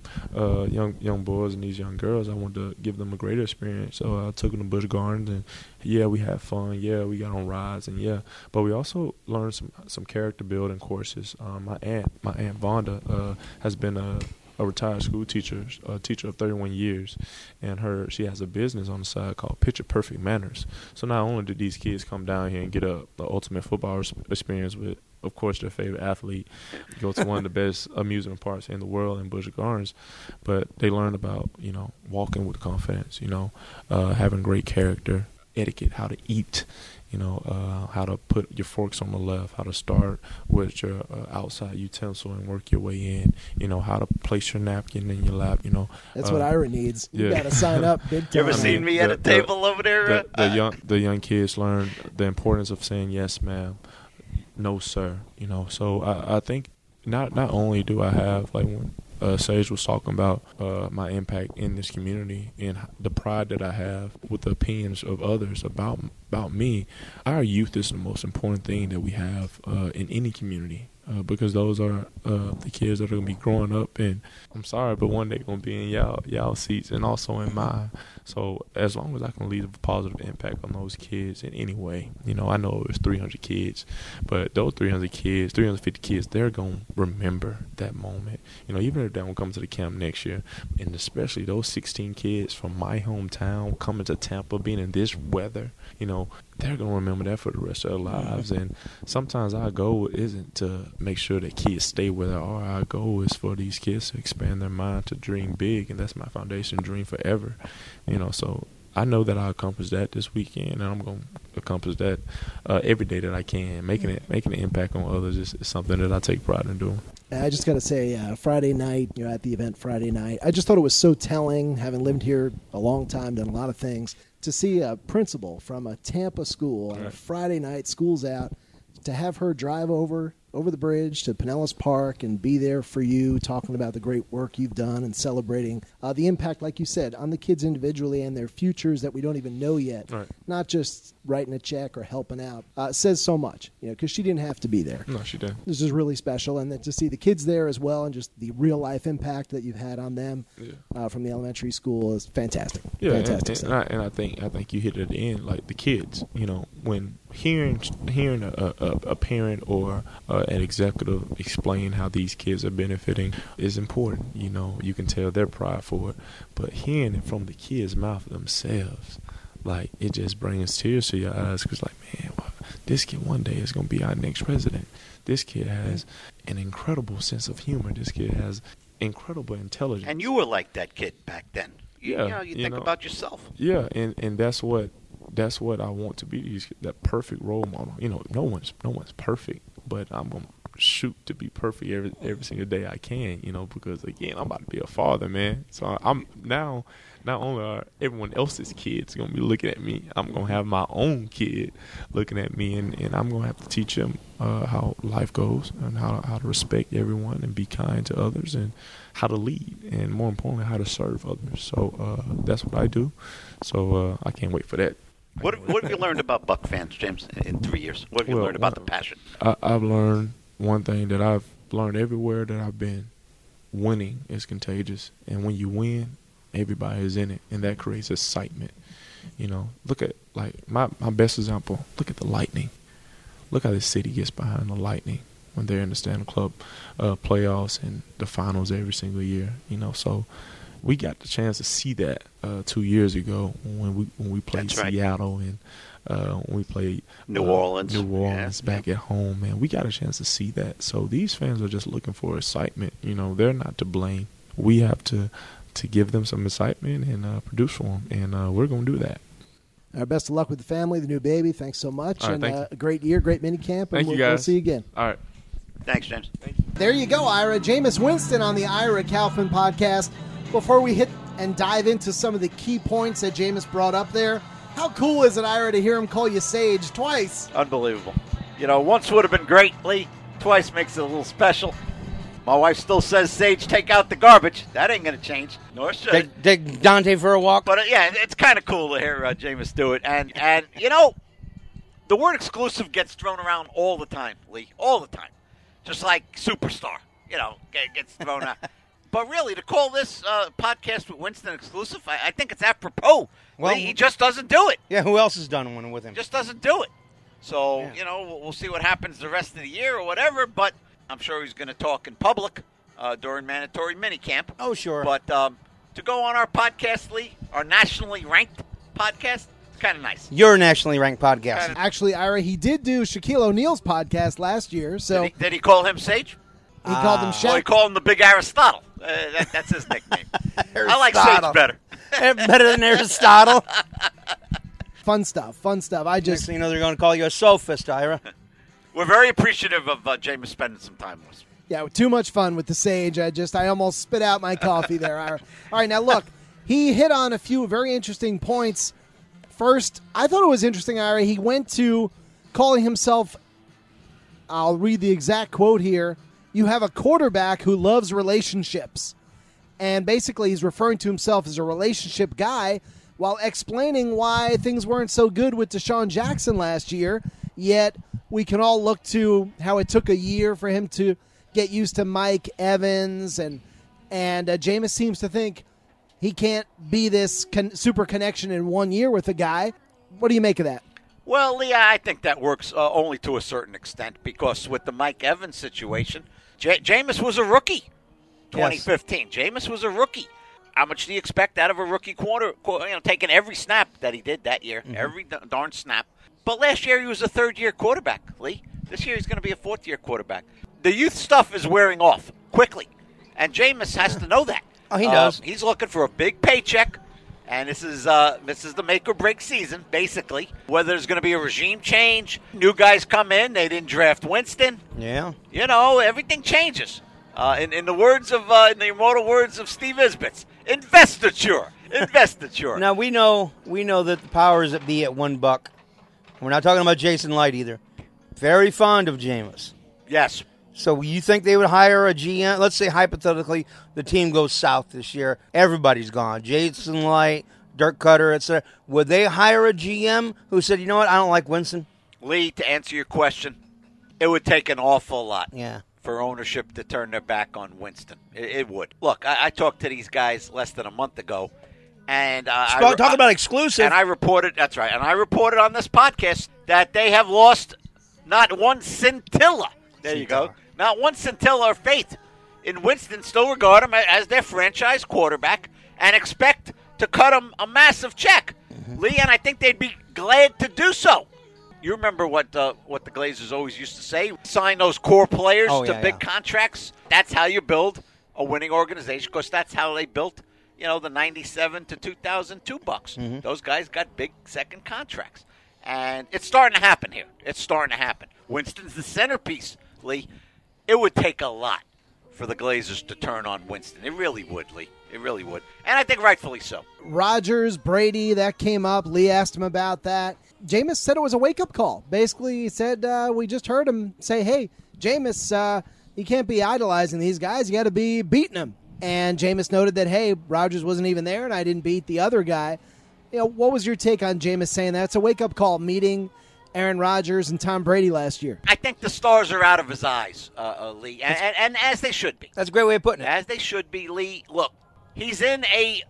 boys and these young girls, I wanted to give them a greater experience. So I took them to Busch Gardens, and yeah, we had fun. Yeah, we got on rides, and yeah, but we also learned some character building courses. My aunt Vonda has been a retired school teacher, a teacher of 31 years, and she has a business on the side called Picture Perfect Manners. So not only did these kids come down here and get the ultimate football experience with, of course, their favorite athlete, go to one of the best amusement parks in the world in Busch Gardens, but they learned about, you know, walking with confidence, you know, having great character, etiquette, how to eat, you know, how to put your forks on the left, how to start with your outside utensil and work your way in, you know, how to place your napkin in your lap, you know. That's what Ira needs. You got to sign up big time. You ever seen me at a table over there? The young kids learn the importance of saying yes, ma'am, no, sir, you know. So I think not only do I have, like when Sage was talking about my impact in this community and the pride that I have with the opinions of others about me. Our youth is the most important thing that we have in any community, because those are the kids that are going to be growing up, and I'm sorry, but one day going to be in y'all seats and also in mine. So as long as I can leave a positive impact on those kids in any way, you know, I know it's 300 kids, but those 350 kids, they're going to remember that moment. You know, even if they don't come to the camp next year, and especially those 16 kids from my hometown coming to Tampa, being in this weather, you know, they're going to remember that for the rest of their lives. And sometimes our goal isn't to make sure that kids stay where they are. Our goal is for these kids to expand their mind, to dream big, and that's my foundation, dream forever. You know, so I know that I'll accomplish that this weekend, and I'm going to accomplish that every day that I can. Making an impact on others is something that I take pride in doing. I just got to say, Friday night, you know, at the event Friday night, I just thought it was so telling, having lived here a long time, done a lot of things, to see a principal from a Tampa school on a Friday night, school's out, to have her drive over the bridge to Pinellas Park and be there for you, talking about the great work you've done and celebrating the impact, like you said, on the kids individually and their futures that we don't even know yet. Right. Not just writing a check or helping out. Says so much, you know, because she didn't have to be there. No, she didn't. This is really special, and then to see the kids there as well, and just the real life impact that you've had on them from the elementary school is fantastic. Yeah, fantastic. And I think you hit it at the end, like the kids. You know, when hearing a parent or an executive explain how these kids are benefiting is important. You know, you can tell their pride for it, but hearing it from the kids' mouth themselves, like, it just brings tears to your eyes, because, like, man, this kid one day is going to be our next president. This kid has an incredible sense of humor. This kid has incredible intelligence. And you were like that kid back then. You think about yourself. Yeah, and that's what I want to be, that perfect role model. You know, no one's perfect, but I'm going to shoot to be perfect every single day I can, you know, because, again, I'm about to be a father, man. So I'm now, not only are everyone else's kids going to be looking at me, I'm going to have my own kid looking at me, and I'm going to have to teach him how life goes, and how to respect everyone and be kind to others, and how to lead, and more importantly, how to serve others. So that's what I do. So I can't wait for that. What have you learned about Buck fans, James, in 3 years? What have you learned about the passion? I've learned one thing that I've learned everywhere that I've been: winning is contagious, and when you win, everybody is in it, and that creates excitement. You know, look at, like, my best example. Look at the Lightning. Look how this city gets behind the Lightning when they're in the Stanley Club playoffs and the finals every single year. You know, so we got the chance to see that 2 years ago when we played Seattle, and when we played New Orleans back at home, man. We got a chance to see that. So these fans are just looking for excitement. You know, they're not to blame. We have to give them some excitement and produce for them, and we're going to do that. Best of luck with the family, the new baby. Thanks so much. All right, and a great year, great mini camp, and Thank you, guys. We'll see you again. All right. Thanks, James. Thank you. There you go, Ira. Jameis Winston on the Ira Kaufman podcast. Before we hit and dive into some of the key points that Jameis brought up there, how cool is it, Ira, to hear him call you Sage twice? Unbelievable. Once would have been great, Lee. Twice makes it a little special. My wife still says, Sage, take out the garbage. That ain't going to change, nor should it. Take Dante for a walk. But, yeah, it's kind of cool to hear Jameis do it. And the word exclusive gets thrown around all the time, Lee, all the time. Just like superstar, gets thrown out. But really, to call this podcast with Winston exclusive, I think it's apropos. Well, he just doesn't do it. Yeah, who else has done one with him? Just doesn't do it. So, we'll see what happens the rest of the year or whatever, but I'm sure he's going to talk in public during mandatory minicamp. Oh, sure. But to go on our podcast, Lee, our nationally ranked podcast, it's kind of nice. Your nationally ranked podcast. Actually, Ira, he did do Shaquille O'Neal's podcast last year. So Did he call him Sage? He called him Shaq. Well, he called him the Big Aristotle. That's his nickname. I like Sage better. Better than Aristotle. Fun stuff. Next thing you know, they're going to call you a sophist, Ira. We're very appreciative of Jameis spending some time with us. Yeah, too much fun with the Sage. I almost spit out my coffee there, Ira. All right, now look, he hit on a few very interesting points. First, I thought it was interesting, Ira. He went to calling himself, I'll read the exact quote here, "You have a quarterback who loves relationships." And basically he's referring to himself as a relationship guy while explaining why things weren't so good with Deshaun Jackson last year, yet we can all look to how it took a year for him to get used to Mike Evans, and Jameis seems to think he can't be this super connection in 1 year with a guy. What do you make of that? Well, Lee, I think that works only to a certain extent, because with the Mike Evans situation, Jameis was a rookie. 2015. Yes. Jameis was a rookie. How much do you expect out of a rookie taking every snap that he did that year, every darn snap. But last year he was a third-year quarterback, Lee. This year he's going to be a fourth-year quarterback. The youth stuff is wearing off quickly, and Jameis has to know that. Oh, he does. He's looking for a big paycheck, and this is the make-or-break season, basically. Whether there's going to be a regime change, new guys come in, they didn't draft Winston. Yeah. Everything changes. In the immortal words of Steve Isbitz, investiture. Now we know that the powers that be at $1. We're not talking about Jason Light either. Very fond of Jameis. Yes. So you think they would hire a GM? Let's say hypothetically the team goes south this year. Everybody's gone. Jason Light, Dirk Cutter, etc. Would they hire a GM who said, you know what, I don't like Winston? Lee, to answer your question, it would take an awful lot. Yeah. For ownership to turn their back on Winston. It would. Look, I talked to these guys less than a month ago, and talk about exclusive. And I reported, that's right, and I reported on this podcast that they have lost not one scintilla. There you go. Not one scintilla of faith in Winston. Still regard him as their franchise quarterback and expect to cut him a massive check. Lee, and I think they'd be glad to do so. You remember what the Glazers always used to say? Sign those core players to big contracts. That's how you build a winning organization, because that's how they built, the 97 to 2002 Bucks. Those guys got big second contracts. And it's starting to happen here. It's starting to happen. Winston's the centerpiece, Lee. It would take a lot for the Glazers to turn on Winston. It really would, Lee. It really would. And I think rightfully so. Rodgers, Brady, that came up. Lee asked him about that. Jameis said it was a wake-up call. Basically, he said, we just heard him say, hey, Jameis, you can't be idolizing these guys. You got to be beating them. And Jameis noted that, hey, Rodgers wasn't even there, and I didn't beat the other guy. What was your take on Jameis saying that? It's a wake-up call, meeting Aaron Rodgers and Tom Brady last year. I think the stars are out of his eyes, Lee, and as they should be. That's a great way of putting it. As they should be, Lee. Look, he's in a,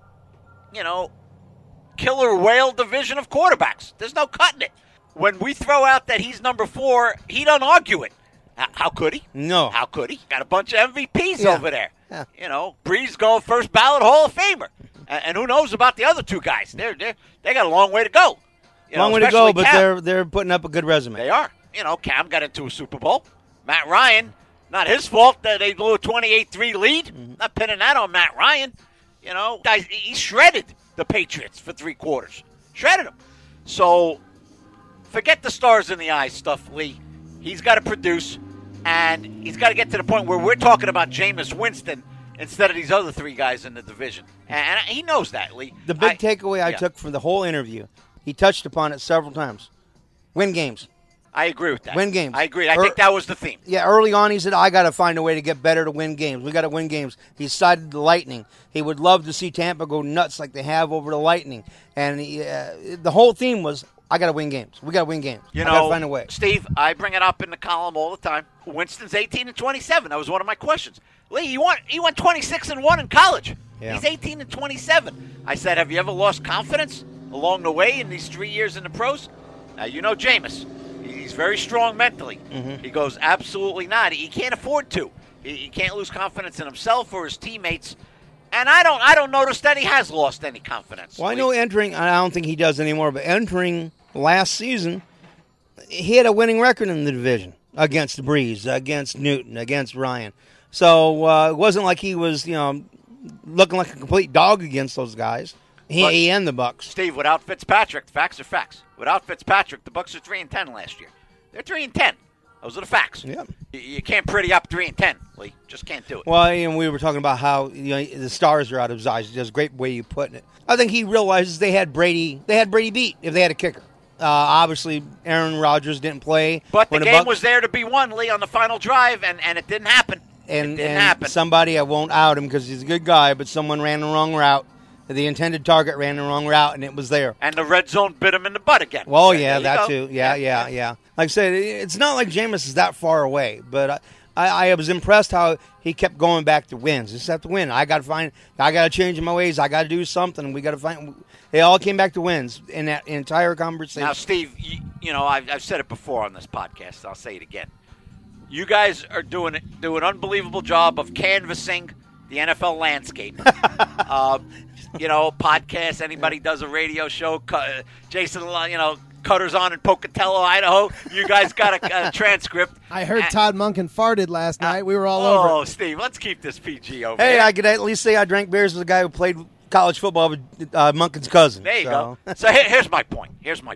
killer whale division of quarterbacks. There's no cutting it. When we throw out that he's number 4, he doesn't argue it. How could he? No. How could he? Got a bunch of MVPs over there. Yeah. Breeze going first ballot Hall of Famer. And who knows about the other two guys? They got a long way to go. Long way to go, but they're putting up a good resume. They are. Cam got into a Super Bowl. Matt Ryan, not his fault that they blew a 28-3 lead. Not pinning that on Matt Ryan. Guys, he shredded the Patriots for 3 quarters. Shredded them. So, forget the stars in the eyes stuff, Lee. He's got to produce. and he's got to get to the point where we're talking about Jameis Winston instead of these other three guys in the division. And he knows that, Lee. The big takeaway I took from the whole interview, he touched upon it several times. Win games. I agree with that. Win games. I agree. I think that was the theme. Yeah, early on he said, I got to find a way to get better to win games. We got to win games. He cited the Lightning. He would love to see Tampa go nuts like they have over the Lightning. And the whole theme was, I got to win games. We got to win games. I got to find a way. Steve, I bring it up in the column all the time. Winston's 18-27. That was one of my questions. Lee, he won 26-1 in college. Yeah. He's 18-27. I said, have you ever lost confidence along the way in these 3 years in the pros? Now, you know Jameis. He's very strong mentally. Mm-hmm. He goes, absolutely not. He can't afford to. He can't lose confidence in himself or his teammates. And I don't notice that he has lost any confidence. Well, I know entering, I don't think he does anymore, but entering last season, he had a winning record in the division against Breeze, against Newton, against Ryan. So it wasn't like he was, looking like a complete dog against those guys. He and the Bucks. Steve, without Fitzpatrick, facts are facts. Without Fitzpatrick, the Bucks are 3-10 last year. They're 3-10. Those are the facts. Yeah. You can't pretty up 3-10, Lee. Just can't do it. Well, and we were talking about how the stars are out of his eyes. That's a great way you put it. I think he realizes they had Brady beat if they had a kicker. Obviously, Aaron Rodgers didn't play. But the game was there to be won, Lee, on the final drive, and it didn't happen. It didn't happen. Somebody, I won't out him because he's a good guy, but someone ran the wrong route. The intended target ran the wrong route, and it was there. And the red zone bit him in the butt again. Well, yeah, that too. Yeah. Like I said, it's not like Jameis is that far away, but I was impressed how he kept going back to wins. Just have to win. I got to change my ways. I got to do something. We got to find. They all came back to wins in that entire conversation. Now, Steve, I've said it before on this podcast. I'll say it again. You guys are doing an unbelievable job of canvassing the NFL landscape. Podcast, anybody does a radio show, Jason, Cutter's on in Pocatello, Idaho. You guys got a transcript. I heard Todd Monken farted last night. We were all over. Oh, Steve, let's keep this PG over here. Hey, I could at least say I drank beers with a guy who played college football with Monken's cousin. There you go. So here's my point.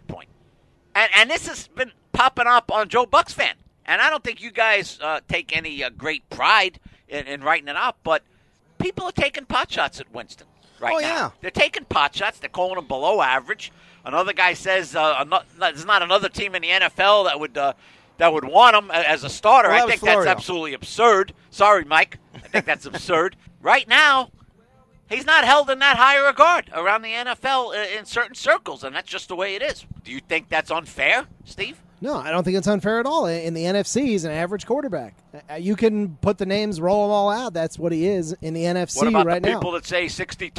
And this has been popping up on Joe Bucks Fan. And I don't think you guys take any great pride in writing it up, but people are taking pot shots at Winston now. Yeah. They're taking pot shots. They're calling him below average. Another guy says there's not another team in the NFL that would want him as a starter. Well, I think that's absolutely absurd. Sorry, Mike. I think that's absurd. Right now, he's not held in that high regard around the NFL in certain circles, and that's just the way it is. Do you think that's unfair, Steve? No, I don't think it's unfair at all. In the NFC, he's an average quarterback. You can put the names, roll them all out. That's what he is in the NFC right now. What about the people that say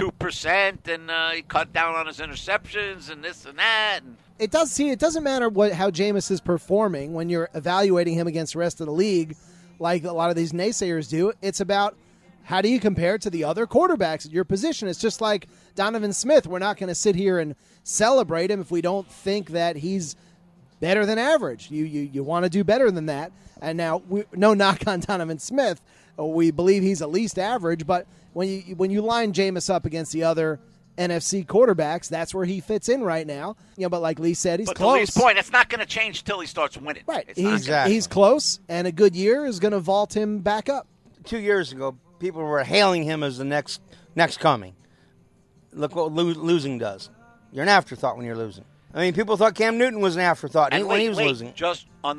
62% and he cut down on his interceptions and this and that? It doesn't matter how Jameis is performing when you're evaluating him against the rest of the league, like a lot of these naysayers do. It's about how do you compare to the other quarterbacks at your position. It's just like Donovan Smith. We're not going to sit here and celebrate him if we don't think that he's better than average. You want to do better than that. And now, no knock on Donovan Smith. We believe he's at least average. But when you line Jameis up against the other NFC quarterbacks, that's where he fits in right now. But like Lee said, he's close. But to Lee's point, it's not going to change until he starts winning. Right. He's close, and a good year is going to vault him back up. 2 years ago, people were hailing him as the next coming. Look what losing does. You're an afterthought when you're losing. I mean, people thought Cam Newton was an afterthought when he was losing. Just on the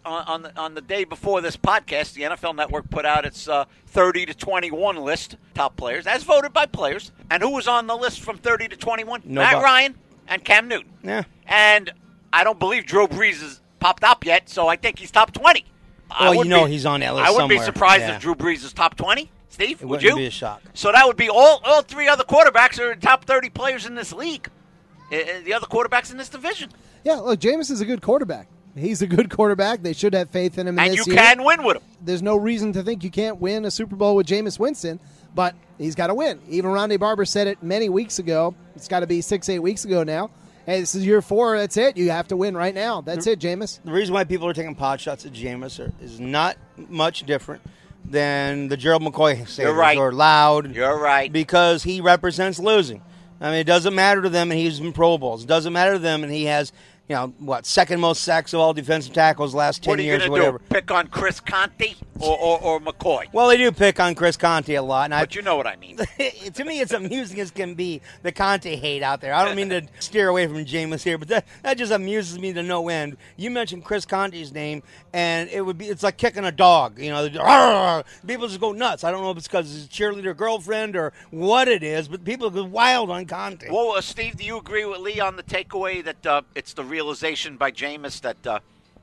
day before this podcast, the NFL Network put out its 30 to 21 list, top players, as voted by players. And who was on the list from 30 to 21? Matt Ryan and Cam Newton. Yeah. And I don't believe Drew Brees has popped up yet, so I think he's top 20. Well, he's on that list somewhere. I wouldn't be surprised if Drew Brees is top 20. Steve, would you? It wouldn't be a shock. So that would be all three other quarterbacks are top 30 players in this league. The other quarterbacks in this division. Yeah, look, Jameis is a good quarterback. He's a good quarterback. They should have faith in him and this year. And you can win with him. There's no reason to think you can't win a Super Bowl with Jameis Winston, but he's got to win. Even Rondé Barber said it many weeks ago. It's got to be 6-8 weeks ago now. Hey, this is year 4. That's it. You have to win right now. That's it, Jameis. The reason why people are taking pot shots at Jameis is not much different than the Gerald McCoy sayers or Loud. You're right. Because he represents losing. I mean, it doesn't matter to them and he's in Pro Bowls. It doesn't matter to them and he has second most sacks of all defensive tackles last 10 What are you years or going to whatever. do? Pick on Chris Conte or McCoy? Well, they do pick on Chris Conte a lot. And But you know what I mean. to me, it's amusing as can be the Conte hate out there. I don't mean to steer away from Jameis here, but that just amuses me to no end. You mentioned Chris Conte's name, and it's like kicking a dog. People just go nuts. I don't know if it's because it's his cheerleader girlfriend or what it is, but people go wild on Conte. Well, Steve, do you agree with Lee on the takeaway that it's the realization by Jameis that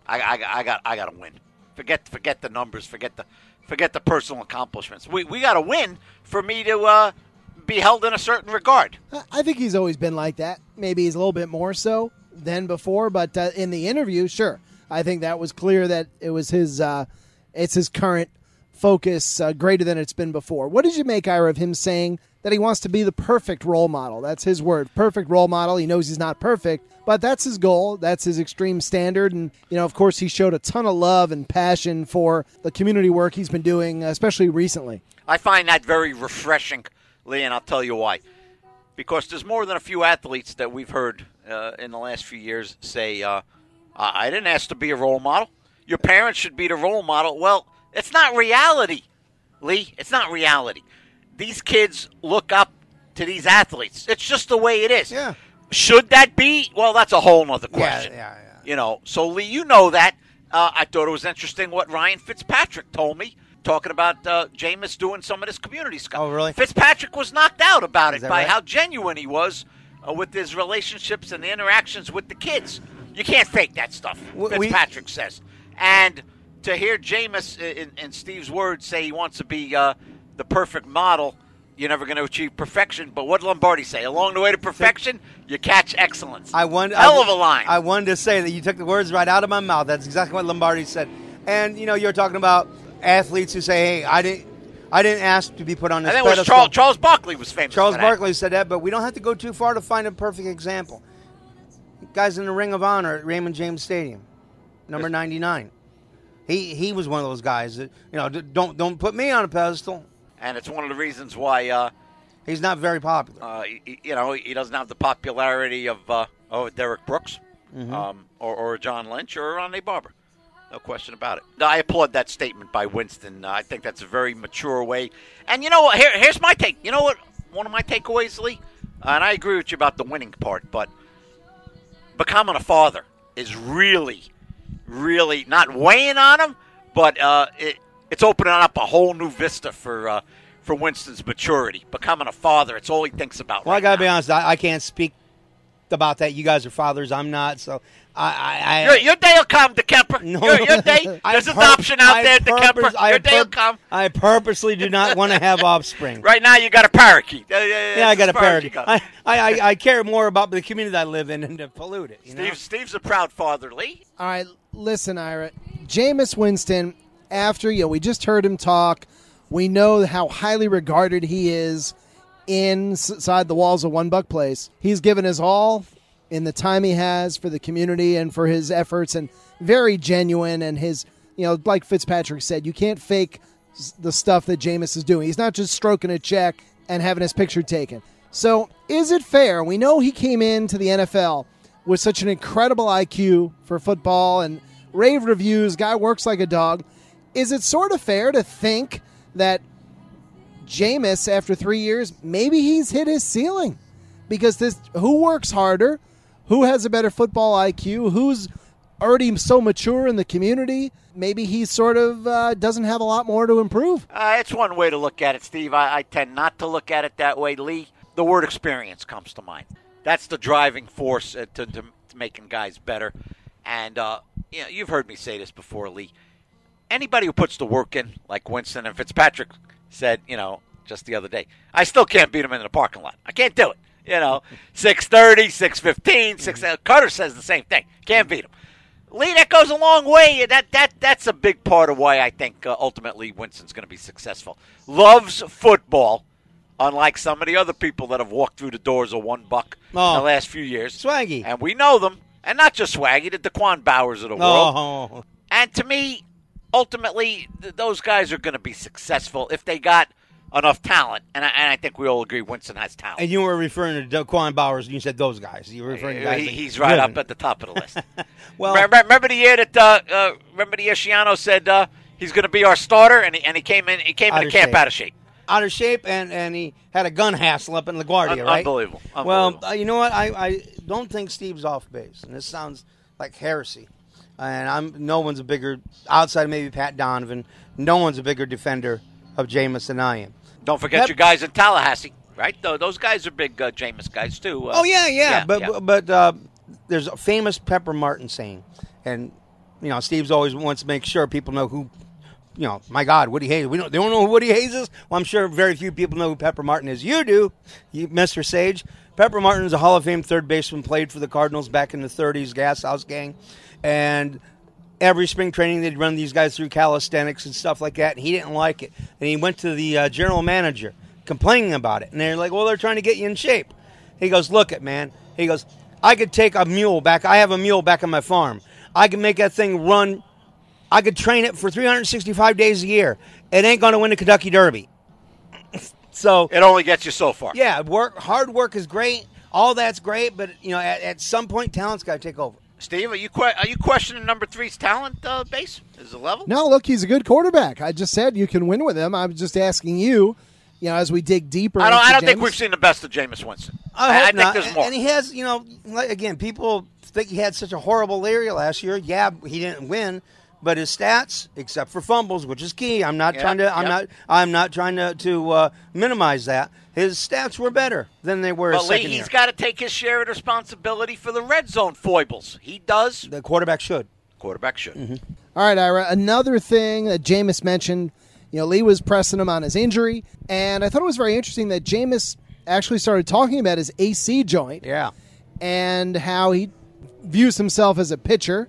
I got to win? Forget the numbers. Forget the personal accomplishments. We got to win for me to be held in a certain regard. I think he's always been like that. Maybe he's a little bit more so than before, but in the interview, sure. I think that was clear that it was it's his current focus greater than it's been before. What did you make, Ira, of him saying that he wants to be the perfect role model? That's his word, perfect role model. He knows he's not perfect, but that's his goal. That's his extreme standard. And, of course, he showed a ton of love and passion for the community work he's been doing, especially recently. I find that very refreshing, Lee, and I'll tell you why. Because there's more than a few athletes that we've heard in the last few years say, I didn't ask to be a role model. Your parents should be the role model. Well, it's not reality, Lee. It's not reality. These kids look up to these athletes. It's just the way it is. Yeah. Should that be? Well, that's a whole other question. Yeah. So, Lee, you know that. I thought it was interesting what Ryan Fitzpatrick told me, talking about Jameis doing some of this community stuff. Oh, really? Fitzpatrick was knocked out about it by right? how genuine he was with his relationships and the interactions with the kids. You can't fake that stuff, Fitzpatrick says. And to hear Jameis, in Steve's words, say he wants to be the perfect model, you're never going to achieve perfection. But what did Lombardi say? Along the way to perfection, you catch excellence. Hell of a line. I wanted to say that you took the words right out of my mouth. That's exactly what Lombardi said. And, you're talking about athletes who say, hey, I didn't ask to be put on this pedestal. I think it was Charles Barkley was famous Charles for that. Barkley said that, but we don't have to go too far to find a perfect example. Guys in the Ring of Honor at Raymond James Stadium, number 99. He was one of those guys that, don't put me on a pedestal. And it's one of the reasons why he's not very popular. He doesn't have the popularity of Derek Brooks, or John Lynch, or Ronnie Barber. No question about it. I applaud that statement by Winston. I think that's a very mature way. And you know what? Here's my take. You know what? One of my takeaways, Lee, and I agree with you about the winning part, but becoming a father is really, really not weighing on him, but it's opening up a whole new vista for Winston's maturity. Becoming a father, it's all he thinks about. Well, right I got to now. be honest. I can't speak about that. You guys are fathers. I'm not. So your day will come, DeKemper. No. Your day. There's adoption out there, DeKemper. Your day will come. I purposely do not want to have offspring. Right now, you got a parakeet. Yeah, I got a parakeet. I care more about the community that I live in and to pollute it. Steve's a proud father, Lee. All right, listen, Ira. Jameis Winston, after we just heard him talk, we know how highly regarded he is inside the walls of One Buck Place. He's given his all in the time he has for the community and for his efforts, and very genuine. And his, like Fitzpatrick said, you can't fake the stuff that Jameis is doing. He's not just stroking a check and having his picture taken. So is it fair? We know he came into the NFL with such an incredible IQ for football and rave reviews. Guy works like a dog. Is it sort of fair to think that Jameis, after 3 years, maybe he's hit his ceiling? Because who works harder? Who has a better football IQ? Who's already so mature in the community? Maybe he sort of doesn't have a lot more to improve. It's one way to look at it, Steve. I tend not to look at it that way, Lee. The word experience comes to mind. That's the driving force to making guys better. And you've heard me say this before, Lee. Anybody who puts the work in, like Winston and Fitzpatrick said, just the other day, I still can't beat him in the parking lot. I can't do it. 6:30, 6:15, 6. Carter says the same thing. Can't beat him. Lee, that goes a long way. That's a big part of why I think ultimately Winston's going to be successful. Loves football, unlike some of the other people that have walked through the doors of One Buck in the last few years. Swaggy. And we know them. And not just Swaggy, the Daquan Bowers of the world. And to me, ultimately, those guys are going to be successful if they got enough talent, and I think we all agree Winston has talent. And you were referring to Daquan Bowers, and you said those guys. You were referring to guys. He's right up at the top of the list. Well, remember the year that Shiano said he's going to be our starter, and he came in camp out of shape. Out of shape, and he had a gun hassle up in LaGuardia, right? Unbelievable. Well, you know what? I don't think Steve's off base, and this sounds like heresy. And no one's a bigger, outside of maybe Pat Donovan, no one's a bigger defender of Jameis than I am. Don't forget your guys in Tallahassee, right? Those guys are big Jameis guys, too. But there's a famous Pepper Martin saying, and, Steve's always wants to make sure people know who, my God, Woody Hayes. They don't know who Woody Hayes is? Well, I'm sure very few people know who Pepper Martin is. You do, Mr. Sage. Pepper Martin is a Hall of Fame third baseman, played for the Cardinals back in the 30s, Gas House Gang. And every spring training, they'd run these guys through calisthenics and stuff like that, and he didn't like it. And he went to the general manager complaining about it. And they're like, well, they're trying to get you in shape. He goes, look it, man. He goes, I could take a mule back. I have a mule back on my farm. I can make that thing run. I could train it for 365 days a year. It ain't going to win the Kentucky Derby. So it only gets you so far. Yeah, hard work is great. All that's great, but, at some point, talent's got to take over. Steve, are you questioning number 3's talent base? Is the level? No, look, he's a good quarterback. I just said you can win with him. I'm just asking you, as we dig deeper. I don't think we've seen the best of Jameis Winston. I think there's more. And he has, again, people think he had such a horrible area last year. Yeah, he didn't win, but his stats, except for fumbles, which is key. I'm not trying to minimize that. His stats were better than they were. But Lee, he's got to take his share of responsibility for the red zone foibles. He does. The quarterback should. Mm-hmm. All right, Ira. Another thing that Jameis mentioned, Lee was pressing him on his injury, and I thought it was very interesting that Jameis actually started talking about his AC joint. Yeah. And how he views himself as a pitcher,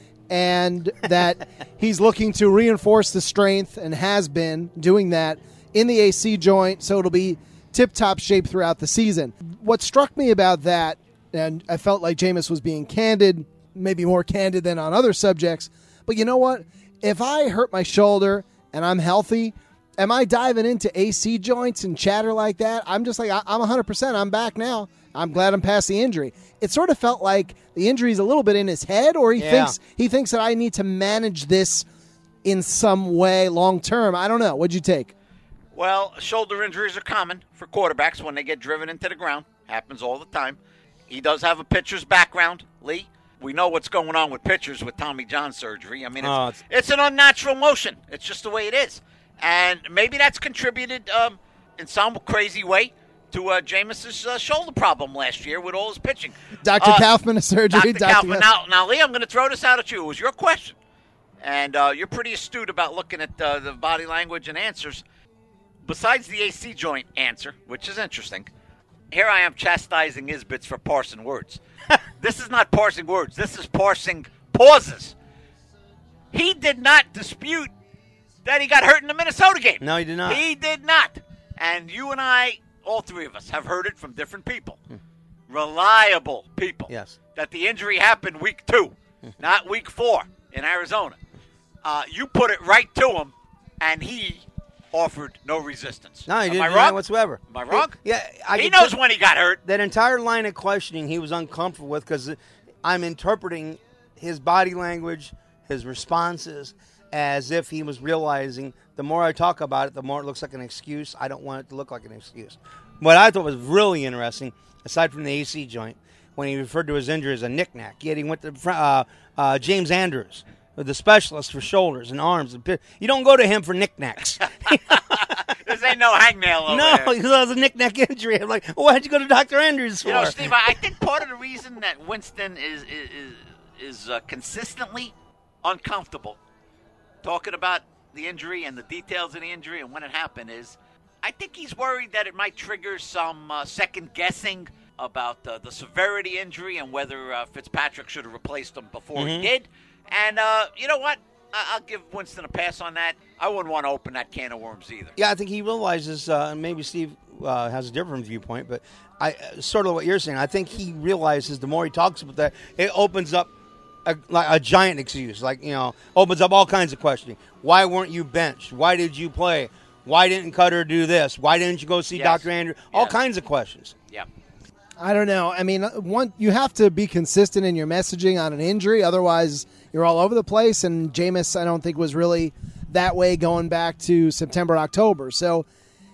and that he's looking to reinforce the strength and has been doing that in the AC joint, so it'll be tip-top shape throughout the season. What struck me about that, and I felt like Jameis was being candid, maybe more candid than on other subjects, but you know what? If I hurt my shoulder and I'm healthy, am I diving into AC joints and chatter like that? I'm just like, I'm 100%. I'm back now. I'm glad I'm past the injury. It sort of felt like the injury's a little bit in his head, or he thinks that I need to manage this in some way long term. I don't know. What'd you take? Well, shoulder injuries are common for quarterbacks when they get driven into the ground. Happens all the time. He does have a pitcher's background, Lee. We know what's going on with pitchers with Tommy John surgery. I mean, it's an unnatural motion. It's just the way it is. And maybe that's contributed in some crazy way to Jameis's shoulder problem last year with all his pitching. Dr. Kaufman, a surgery. Dr. Kaufman. Now, Lee, I'm going to throw this out at you. It was your question. And you're pretty astute about looking at the body language and answers. Besides the AC joint answer, which is interesting, here I am chastising Isbits for parsing words. This is not parsing words. This is parsing pauses. He did not dispute that he got hurt in the Minnesota game. No, he did not. He did not. And you and I, all three of us, have heard it from different people. Reliable people. Yes. That the injury happened week 2, not week 4 in Arizona. You put it right to him, and he offered no resistance. No, he didn't Am I do wrong? that whatsoever. Am I wrong? He knows when he got hurt. That entire line of questioning he was uncomfortable with because I'm interpreting his body language, his responses, as if he was realizing the more I talk about it, the more it looks like an excuse. I don't want it to look like an excuse. What I thought was really interesting, aside from the AC joint, when he referred to his injury as a knick-knack, yet he went to James Andrews, the specialist for shoulders and arms. You don't go to him for knickknacks. This ain't no hangnail over there. No, because it was a knick-knack injury. I'm like, well, why'd you go to Dr. Andrews for? Steve, I think part of the reason that Winston is consistently uncomfortable talking about the injury and the details of the injury and when it happened is I think he's worried that it might trigger some second-guessing about the severity injury and whether Fitzpatrick should have replaced him before he did. And you know what? I'll give Winston a pass on that. I wouldn't want to open that can of worms either. Yeah, I think he realizes, and maybe Steve has a different viewpoint, but sort of what you're saying, I think he realizes the more he talks about that, it opens up a giant excuse, opens up all kinds of questioning. Why weren't you benched? Why did you play? Why didn't Cutter do this? Why didn't you go see Yes. Dr. Andrew? All Yes. kinds of questions. Yeah. I don't know. I mean, you have to be consistent in your messaging on an injury. Otherwise, you're all over the place. And Jameis, I don't think, was really that way going back to September, October. So,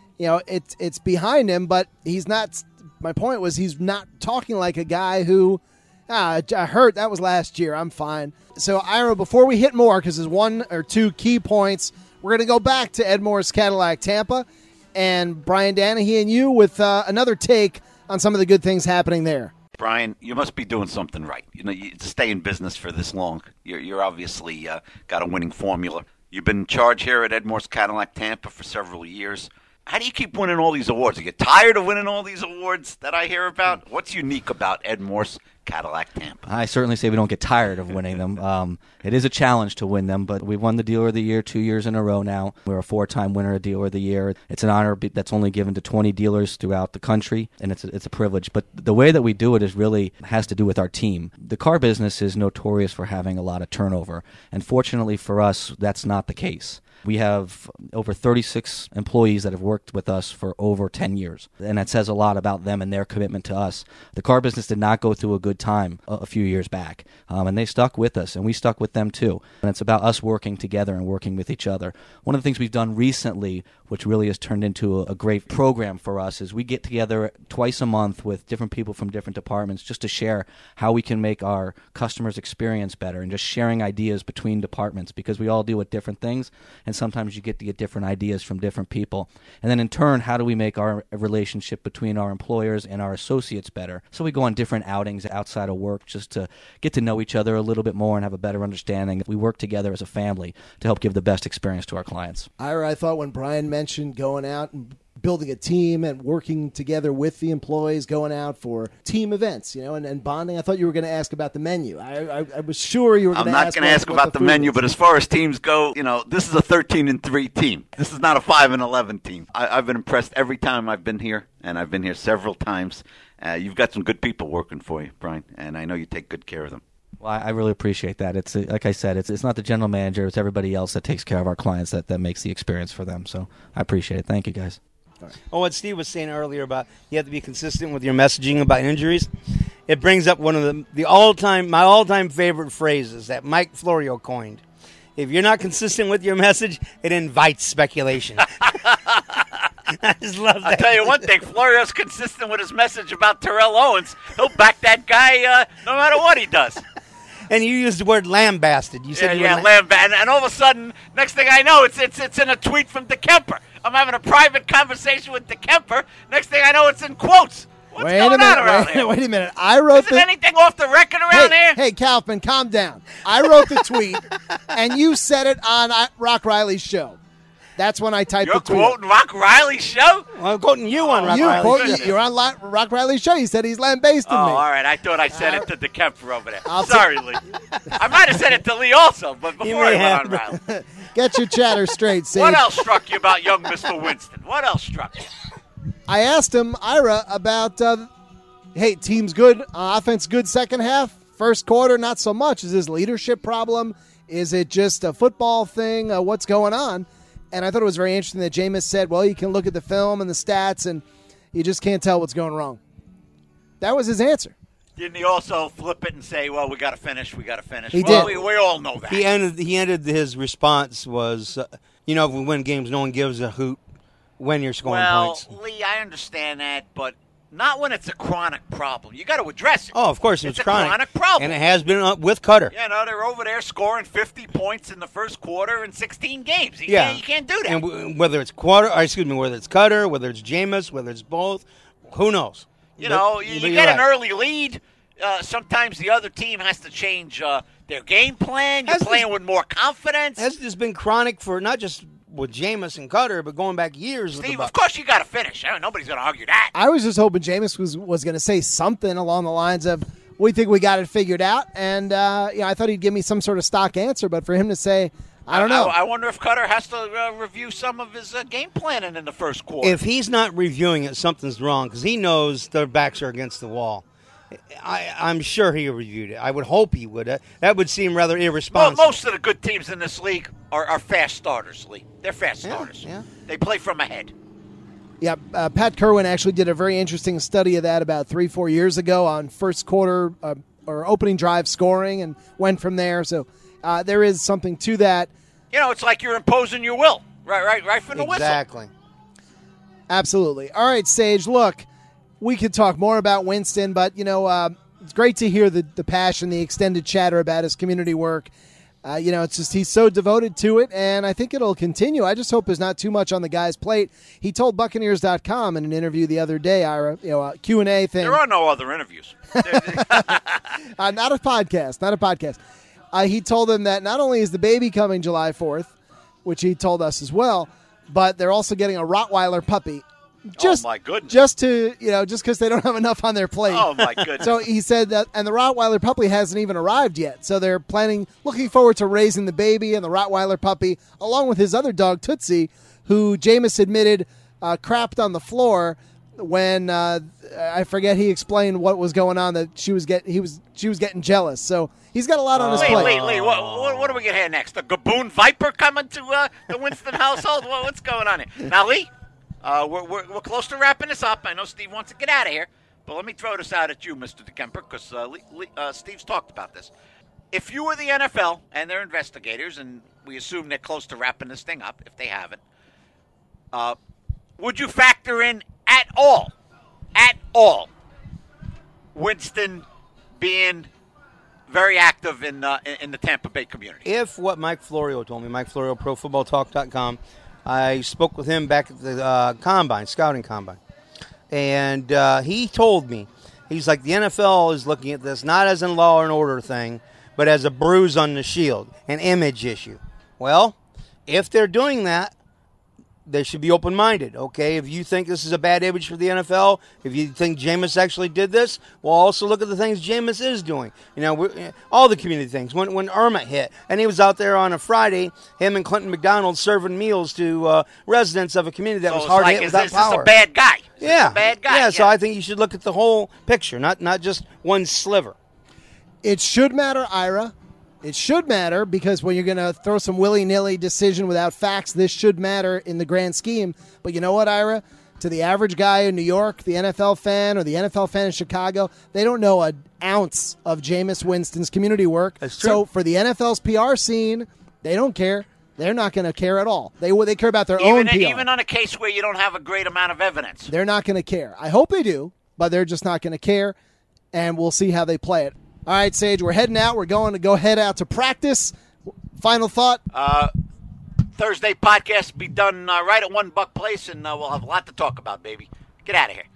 it's behind him, but he's not. My point was he's not talking like a guy who, I hurt. That was last year. I'm fine. So, Ira, before we hit more, because there's one or two key points, we're going to go back to Ed Morris Cadillac Tampa and Brian Danahy and you with another take on some of the good things happening there. Brian, you must be doing something right. To stay in business for this long, you're obviously got a winning formula. You've been in charge here at Ed Morris Cadillac Tampa for several years. How do you keep winning all these awards? You get tired of winning all these awards that I hear about? What's unique about Ed Morris Cadillac Tampa? I certainly say we don't get tired of winning them. It is a challenge to win them, but we've won the Dealer of the Year 2 years in a row now. We're a 4-time winner of Dealer of the Year. It's an honor that's only given to 20 dealers throughout the country, and it's a privilege. But the way that we do it has to do with our team. The car business is notorious for having a lot of turnover, and fortunately for us, that's not the case. We have over 36 employees that have worked with us for over 10 years, and that says a lot about them and their commitment to us. The car business did not go through a good time a few years back, and they stuck with us, and we stuck with them too. And it's about us working together and working with each other. One of the things we've done recently, which really has turned into a great program for us, is we get together twice a month with different people from different departments just to share how we can make our customers' experience better, and just sharing ideas between departments, because we all deal with different things, and sometimes you get to get different ideas from different people. And then in turn, how do we make our relationship between our employers and our associates better? So we go on different outings outside of work just to get to know each other a little bit more and have a better understanding. We work together as a family to help give the best experience to our clients. Ira, I thought when Brian mentioned going out and building a team and working together with the employees, going out for team events, and bonding, I thought you were going to ask about the menu. I was sure you were going to ask. I'm not going to ask about the menu, but as far as teams go, this is a 13-3 team. This is not a 5-11 team. I've been impressed every time I've been here, and I've been here several times. You've got some good people working for you, Brian, and I know you take good care of them. Well, I really appreciate that. It's like I said, it's not the general manager, it's everybody else that takes care of our clients that makes the experience for them. So I appreciate it. Thank you, guys. Oh, what Steve was saying earlier about you have to be consistent with your messaging about injuries, it brings up one of my all-time favorite phrases that Mike Florio coined. If you're not consistent with your message, it invites speculation. I just love that. I'll tell you one thing, Florio's consistent with his message about Terrell Owens. He'll back that guy no matter what he does. And you used the word lambasted. You said lambasted. And all of a sudden, next thing I know, it's in a tweet from DeKemper. I'm having a private conversation with DeKemper. Next thing I know, it's in quotes. What's going on around here? Wait a minute. I wrote Isn't anything off the record around here? Hey, Kaufman, calm down. I wrote the tweet, and you said it on Rock Riley's show. That's when I typed the tweet. You're quoting Rock Riley's show? Well, I'm quoting you on Rock Riley's show. You're on Rock Riley's show. You said he's lambasting me. Oh, all right. I thought I said it to DeKemper over there. Sorry, Lee. I might have said it to Lee also, but before I went on Riley. Get your chatter straight, Sage. What else struck you about young Mr. Winston? What else struck you? I asked him, Ira, about, team's good, offense good second half, first quarter not so much. Is this leadership problem? Is it just a football thing? What's going on? And I thought it was very interesting that Jameis said, well, you can look at the film and the stats, and you just can't tell what's going wrong. That was his answer. Didn't he also flip it and say, well, we got to finish. He did. We all know that. He ended his response was, if we win games, no one gives a hoot when you're scoring points. Well, Lee, I understand that, but not when it's a chronic problem. You got to address it. Oh, of course, it's a chronic problem. And it has been with Cutter. They're over there scoring 50 points in the first quarter in 16 games. You can't do that. And whether it's Cutter, whether it's Jameis, whether it's both, who knows? You get an early lead. Sometimes the other team has to change their game plan. You're playing with more confidence. Has this been chronic for not just with Jameis and Cutter, but going back years? Steve, of course you got to finish. Nobody's going to argue that. I was just hoping Jameis was going to say something along the lines of, we think we got it figured out. And I thought he'd give me some sort of stock answer, but for him to say, I don't know. I wonder if Cutter has to review some of his game planning in the first quarter. If he's not reviewing it, something's wrong, because he knows their backs are against the wall. I'm sure he reviewed it. I would hope he would. That would seem rather irresponsible. Well, most of the good teams in this league are fast starters, Lee. They're fast starters. Yeah. They play from ahead. Yeah, Pat Kerwin actually did a very interesting study of that about 3-4 years ago on first quarter or opening drive scoring and went from there. So there is something to that. It's like you're imposing your will, right from the whistle. Exactly. Absolutely. All right, Sage, look, we could talk more about Winston, but, it's great to hear the passion, the extended chatter about his community work. It's just he's so devoted to it, and I think it'll continue. I just hope there's not too much on the guy's plate. He told Buccaneers.com in an interview the other day, Ira, a Q&A thing. There are no other interviews. Not a podcast. He told them that not only is the baby coming July 4th, which he told us as well, but they're also getting a Rottweiler puppy. Oh, my goodness. Just to, just because they don't have enough on their plate. Oh, my goodness. So he said that, and the Rottweiler puppy hasn't even arrived yet. So they're looking forward to raising the baby and the Rottweiler puppy, along with his other dog, Tootsie, who Jameis admitted crapped on the floor when, I forget, he explained what was going on, that she was getting jealous. So he's got a lot on his plate. Lee, what do we get here next? The Gaboon Viper coming to the Winston household? What's going on here? Now, Lee? We're close to wrapping this up. I know Steve wants to get out of here, but let me throw this out at you, Mr. DeKemper, because Steve's talked about this. If you were the NFL and their investigators, and we assume they're close to wrapping this thing up, if they haven't, would you factor in at all, Winston being very active in the Tampa Bay community? If what Mike Florio told me, Mike Florio, ProFootballTalk.com, I spoke with him back at the scouting combine, and he told me, he's like, the NFL is looking at this not as a law and order thing, but as a bruise on the shield, an image issue. Well, if they're doing that, they should be open-minded, okay? If you think this is a bad image for the NFL, if you think Jameis actually did this, well, also look at the things Jameis is doing. All the community things. When Irma hit, and he was out there on a Friday, him and Clinton McDonald serving meals to residents of a community that was hard hit without power. Is this a bad guy? Yeah. A bad guy? Yeah, so I think you should look at the whole picture, not just one sliver. It should matter, Ira. It should matter, because when you're going to throw some willy-nilly decision without facts, this should matter in the grand scheme. But you know what, Ira? To the average guy in New York, the NFL fan, or the NFL fan in Chicago, they don't know an ounce of Jameis Winston's community work. That's true. So for the NFL's PR scene, they don't care. They're not going to care at all. They care about their own PR. Even on a case where you don't have a great amount of evidence. They're not going to care. I hope they do, but they're just not going to care, and we'll see how they play it. All right, Sage, we're heading out. We're going to head out to practice. Final thought? Thursday podcast will be done right at $1 Place, and we'll have a lot to talk about, baby. Get out of here.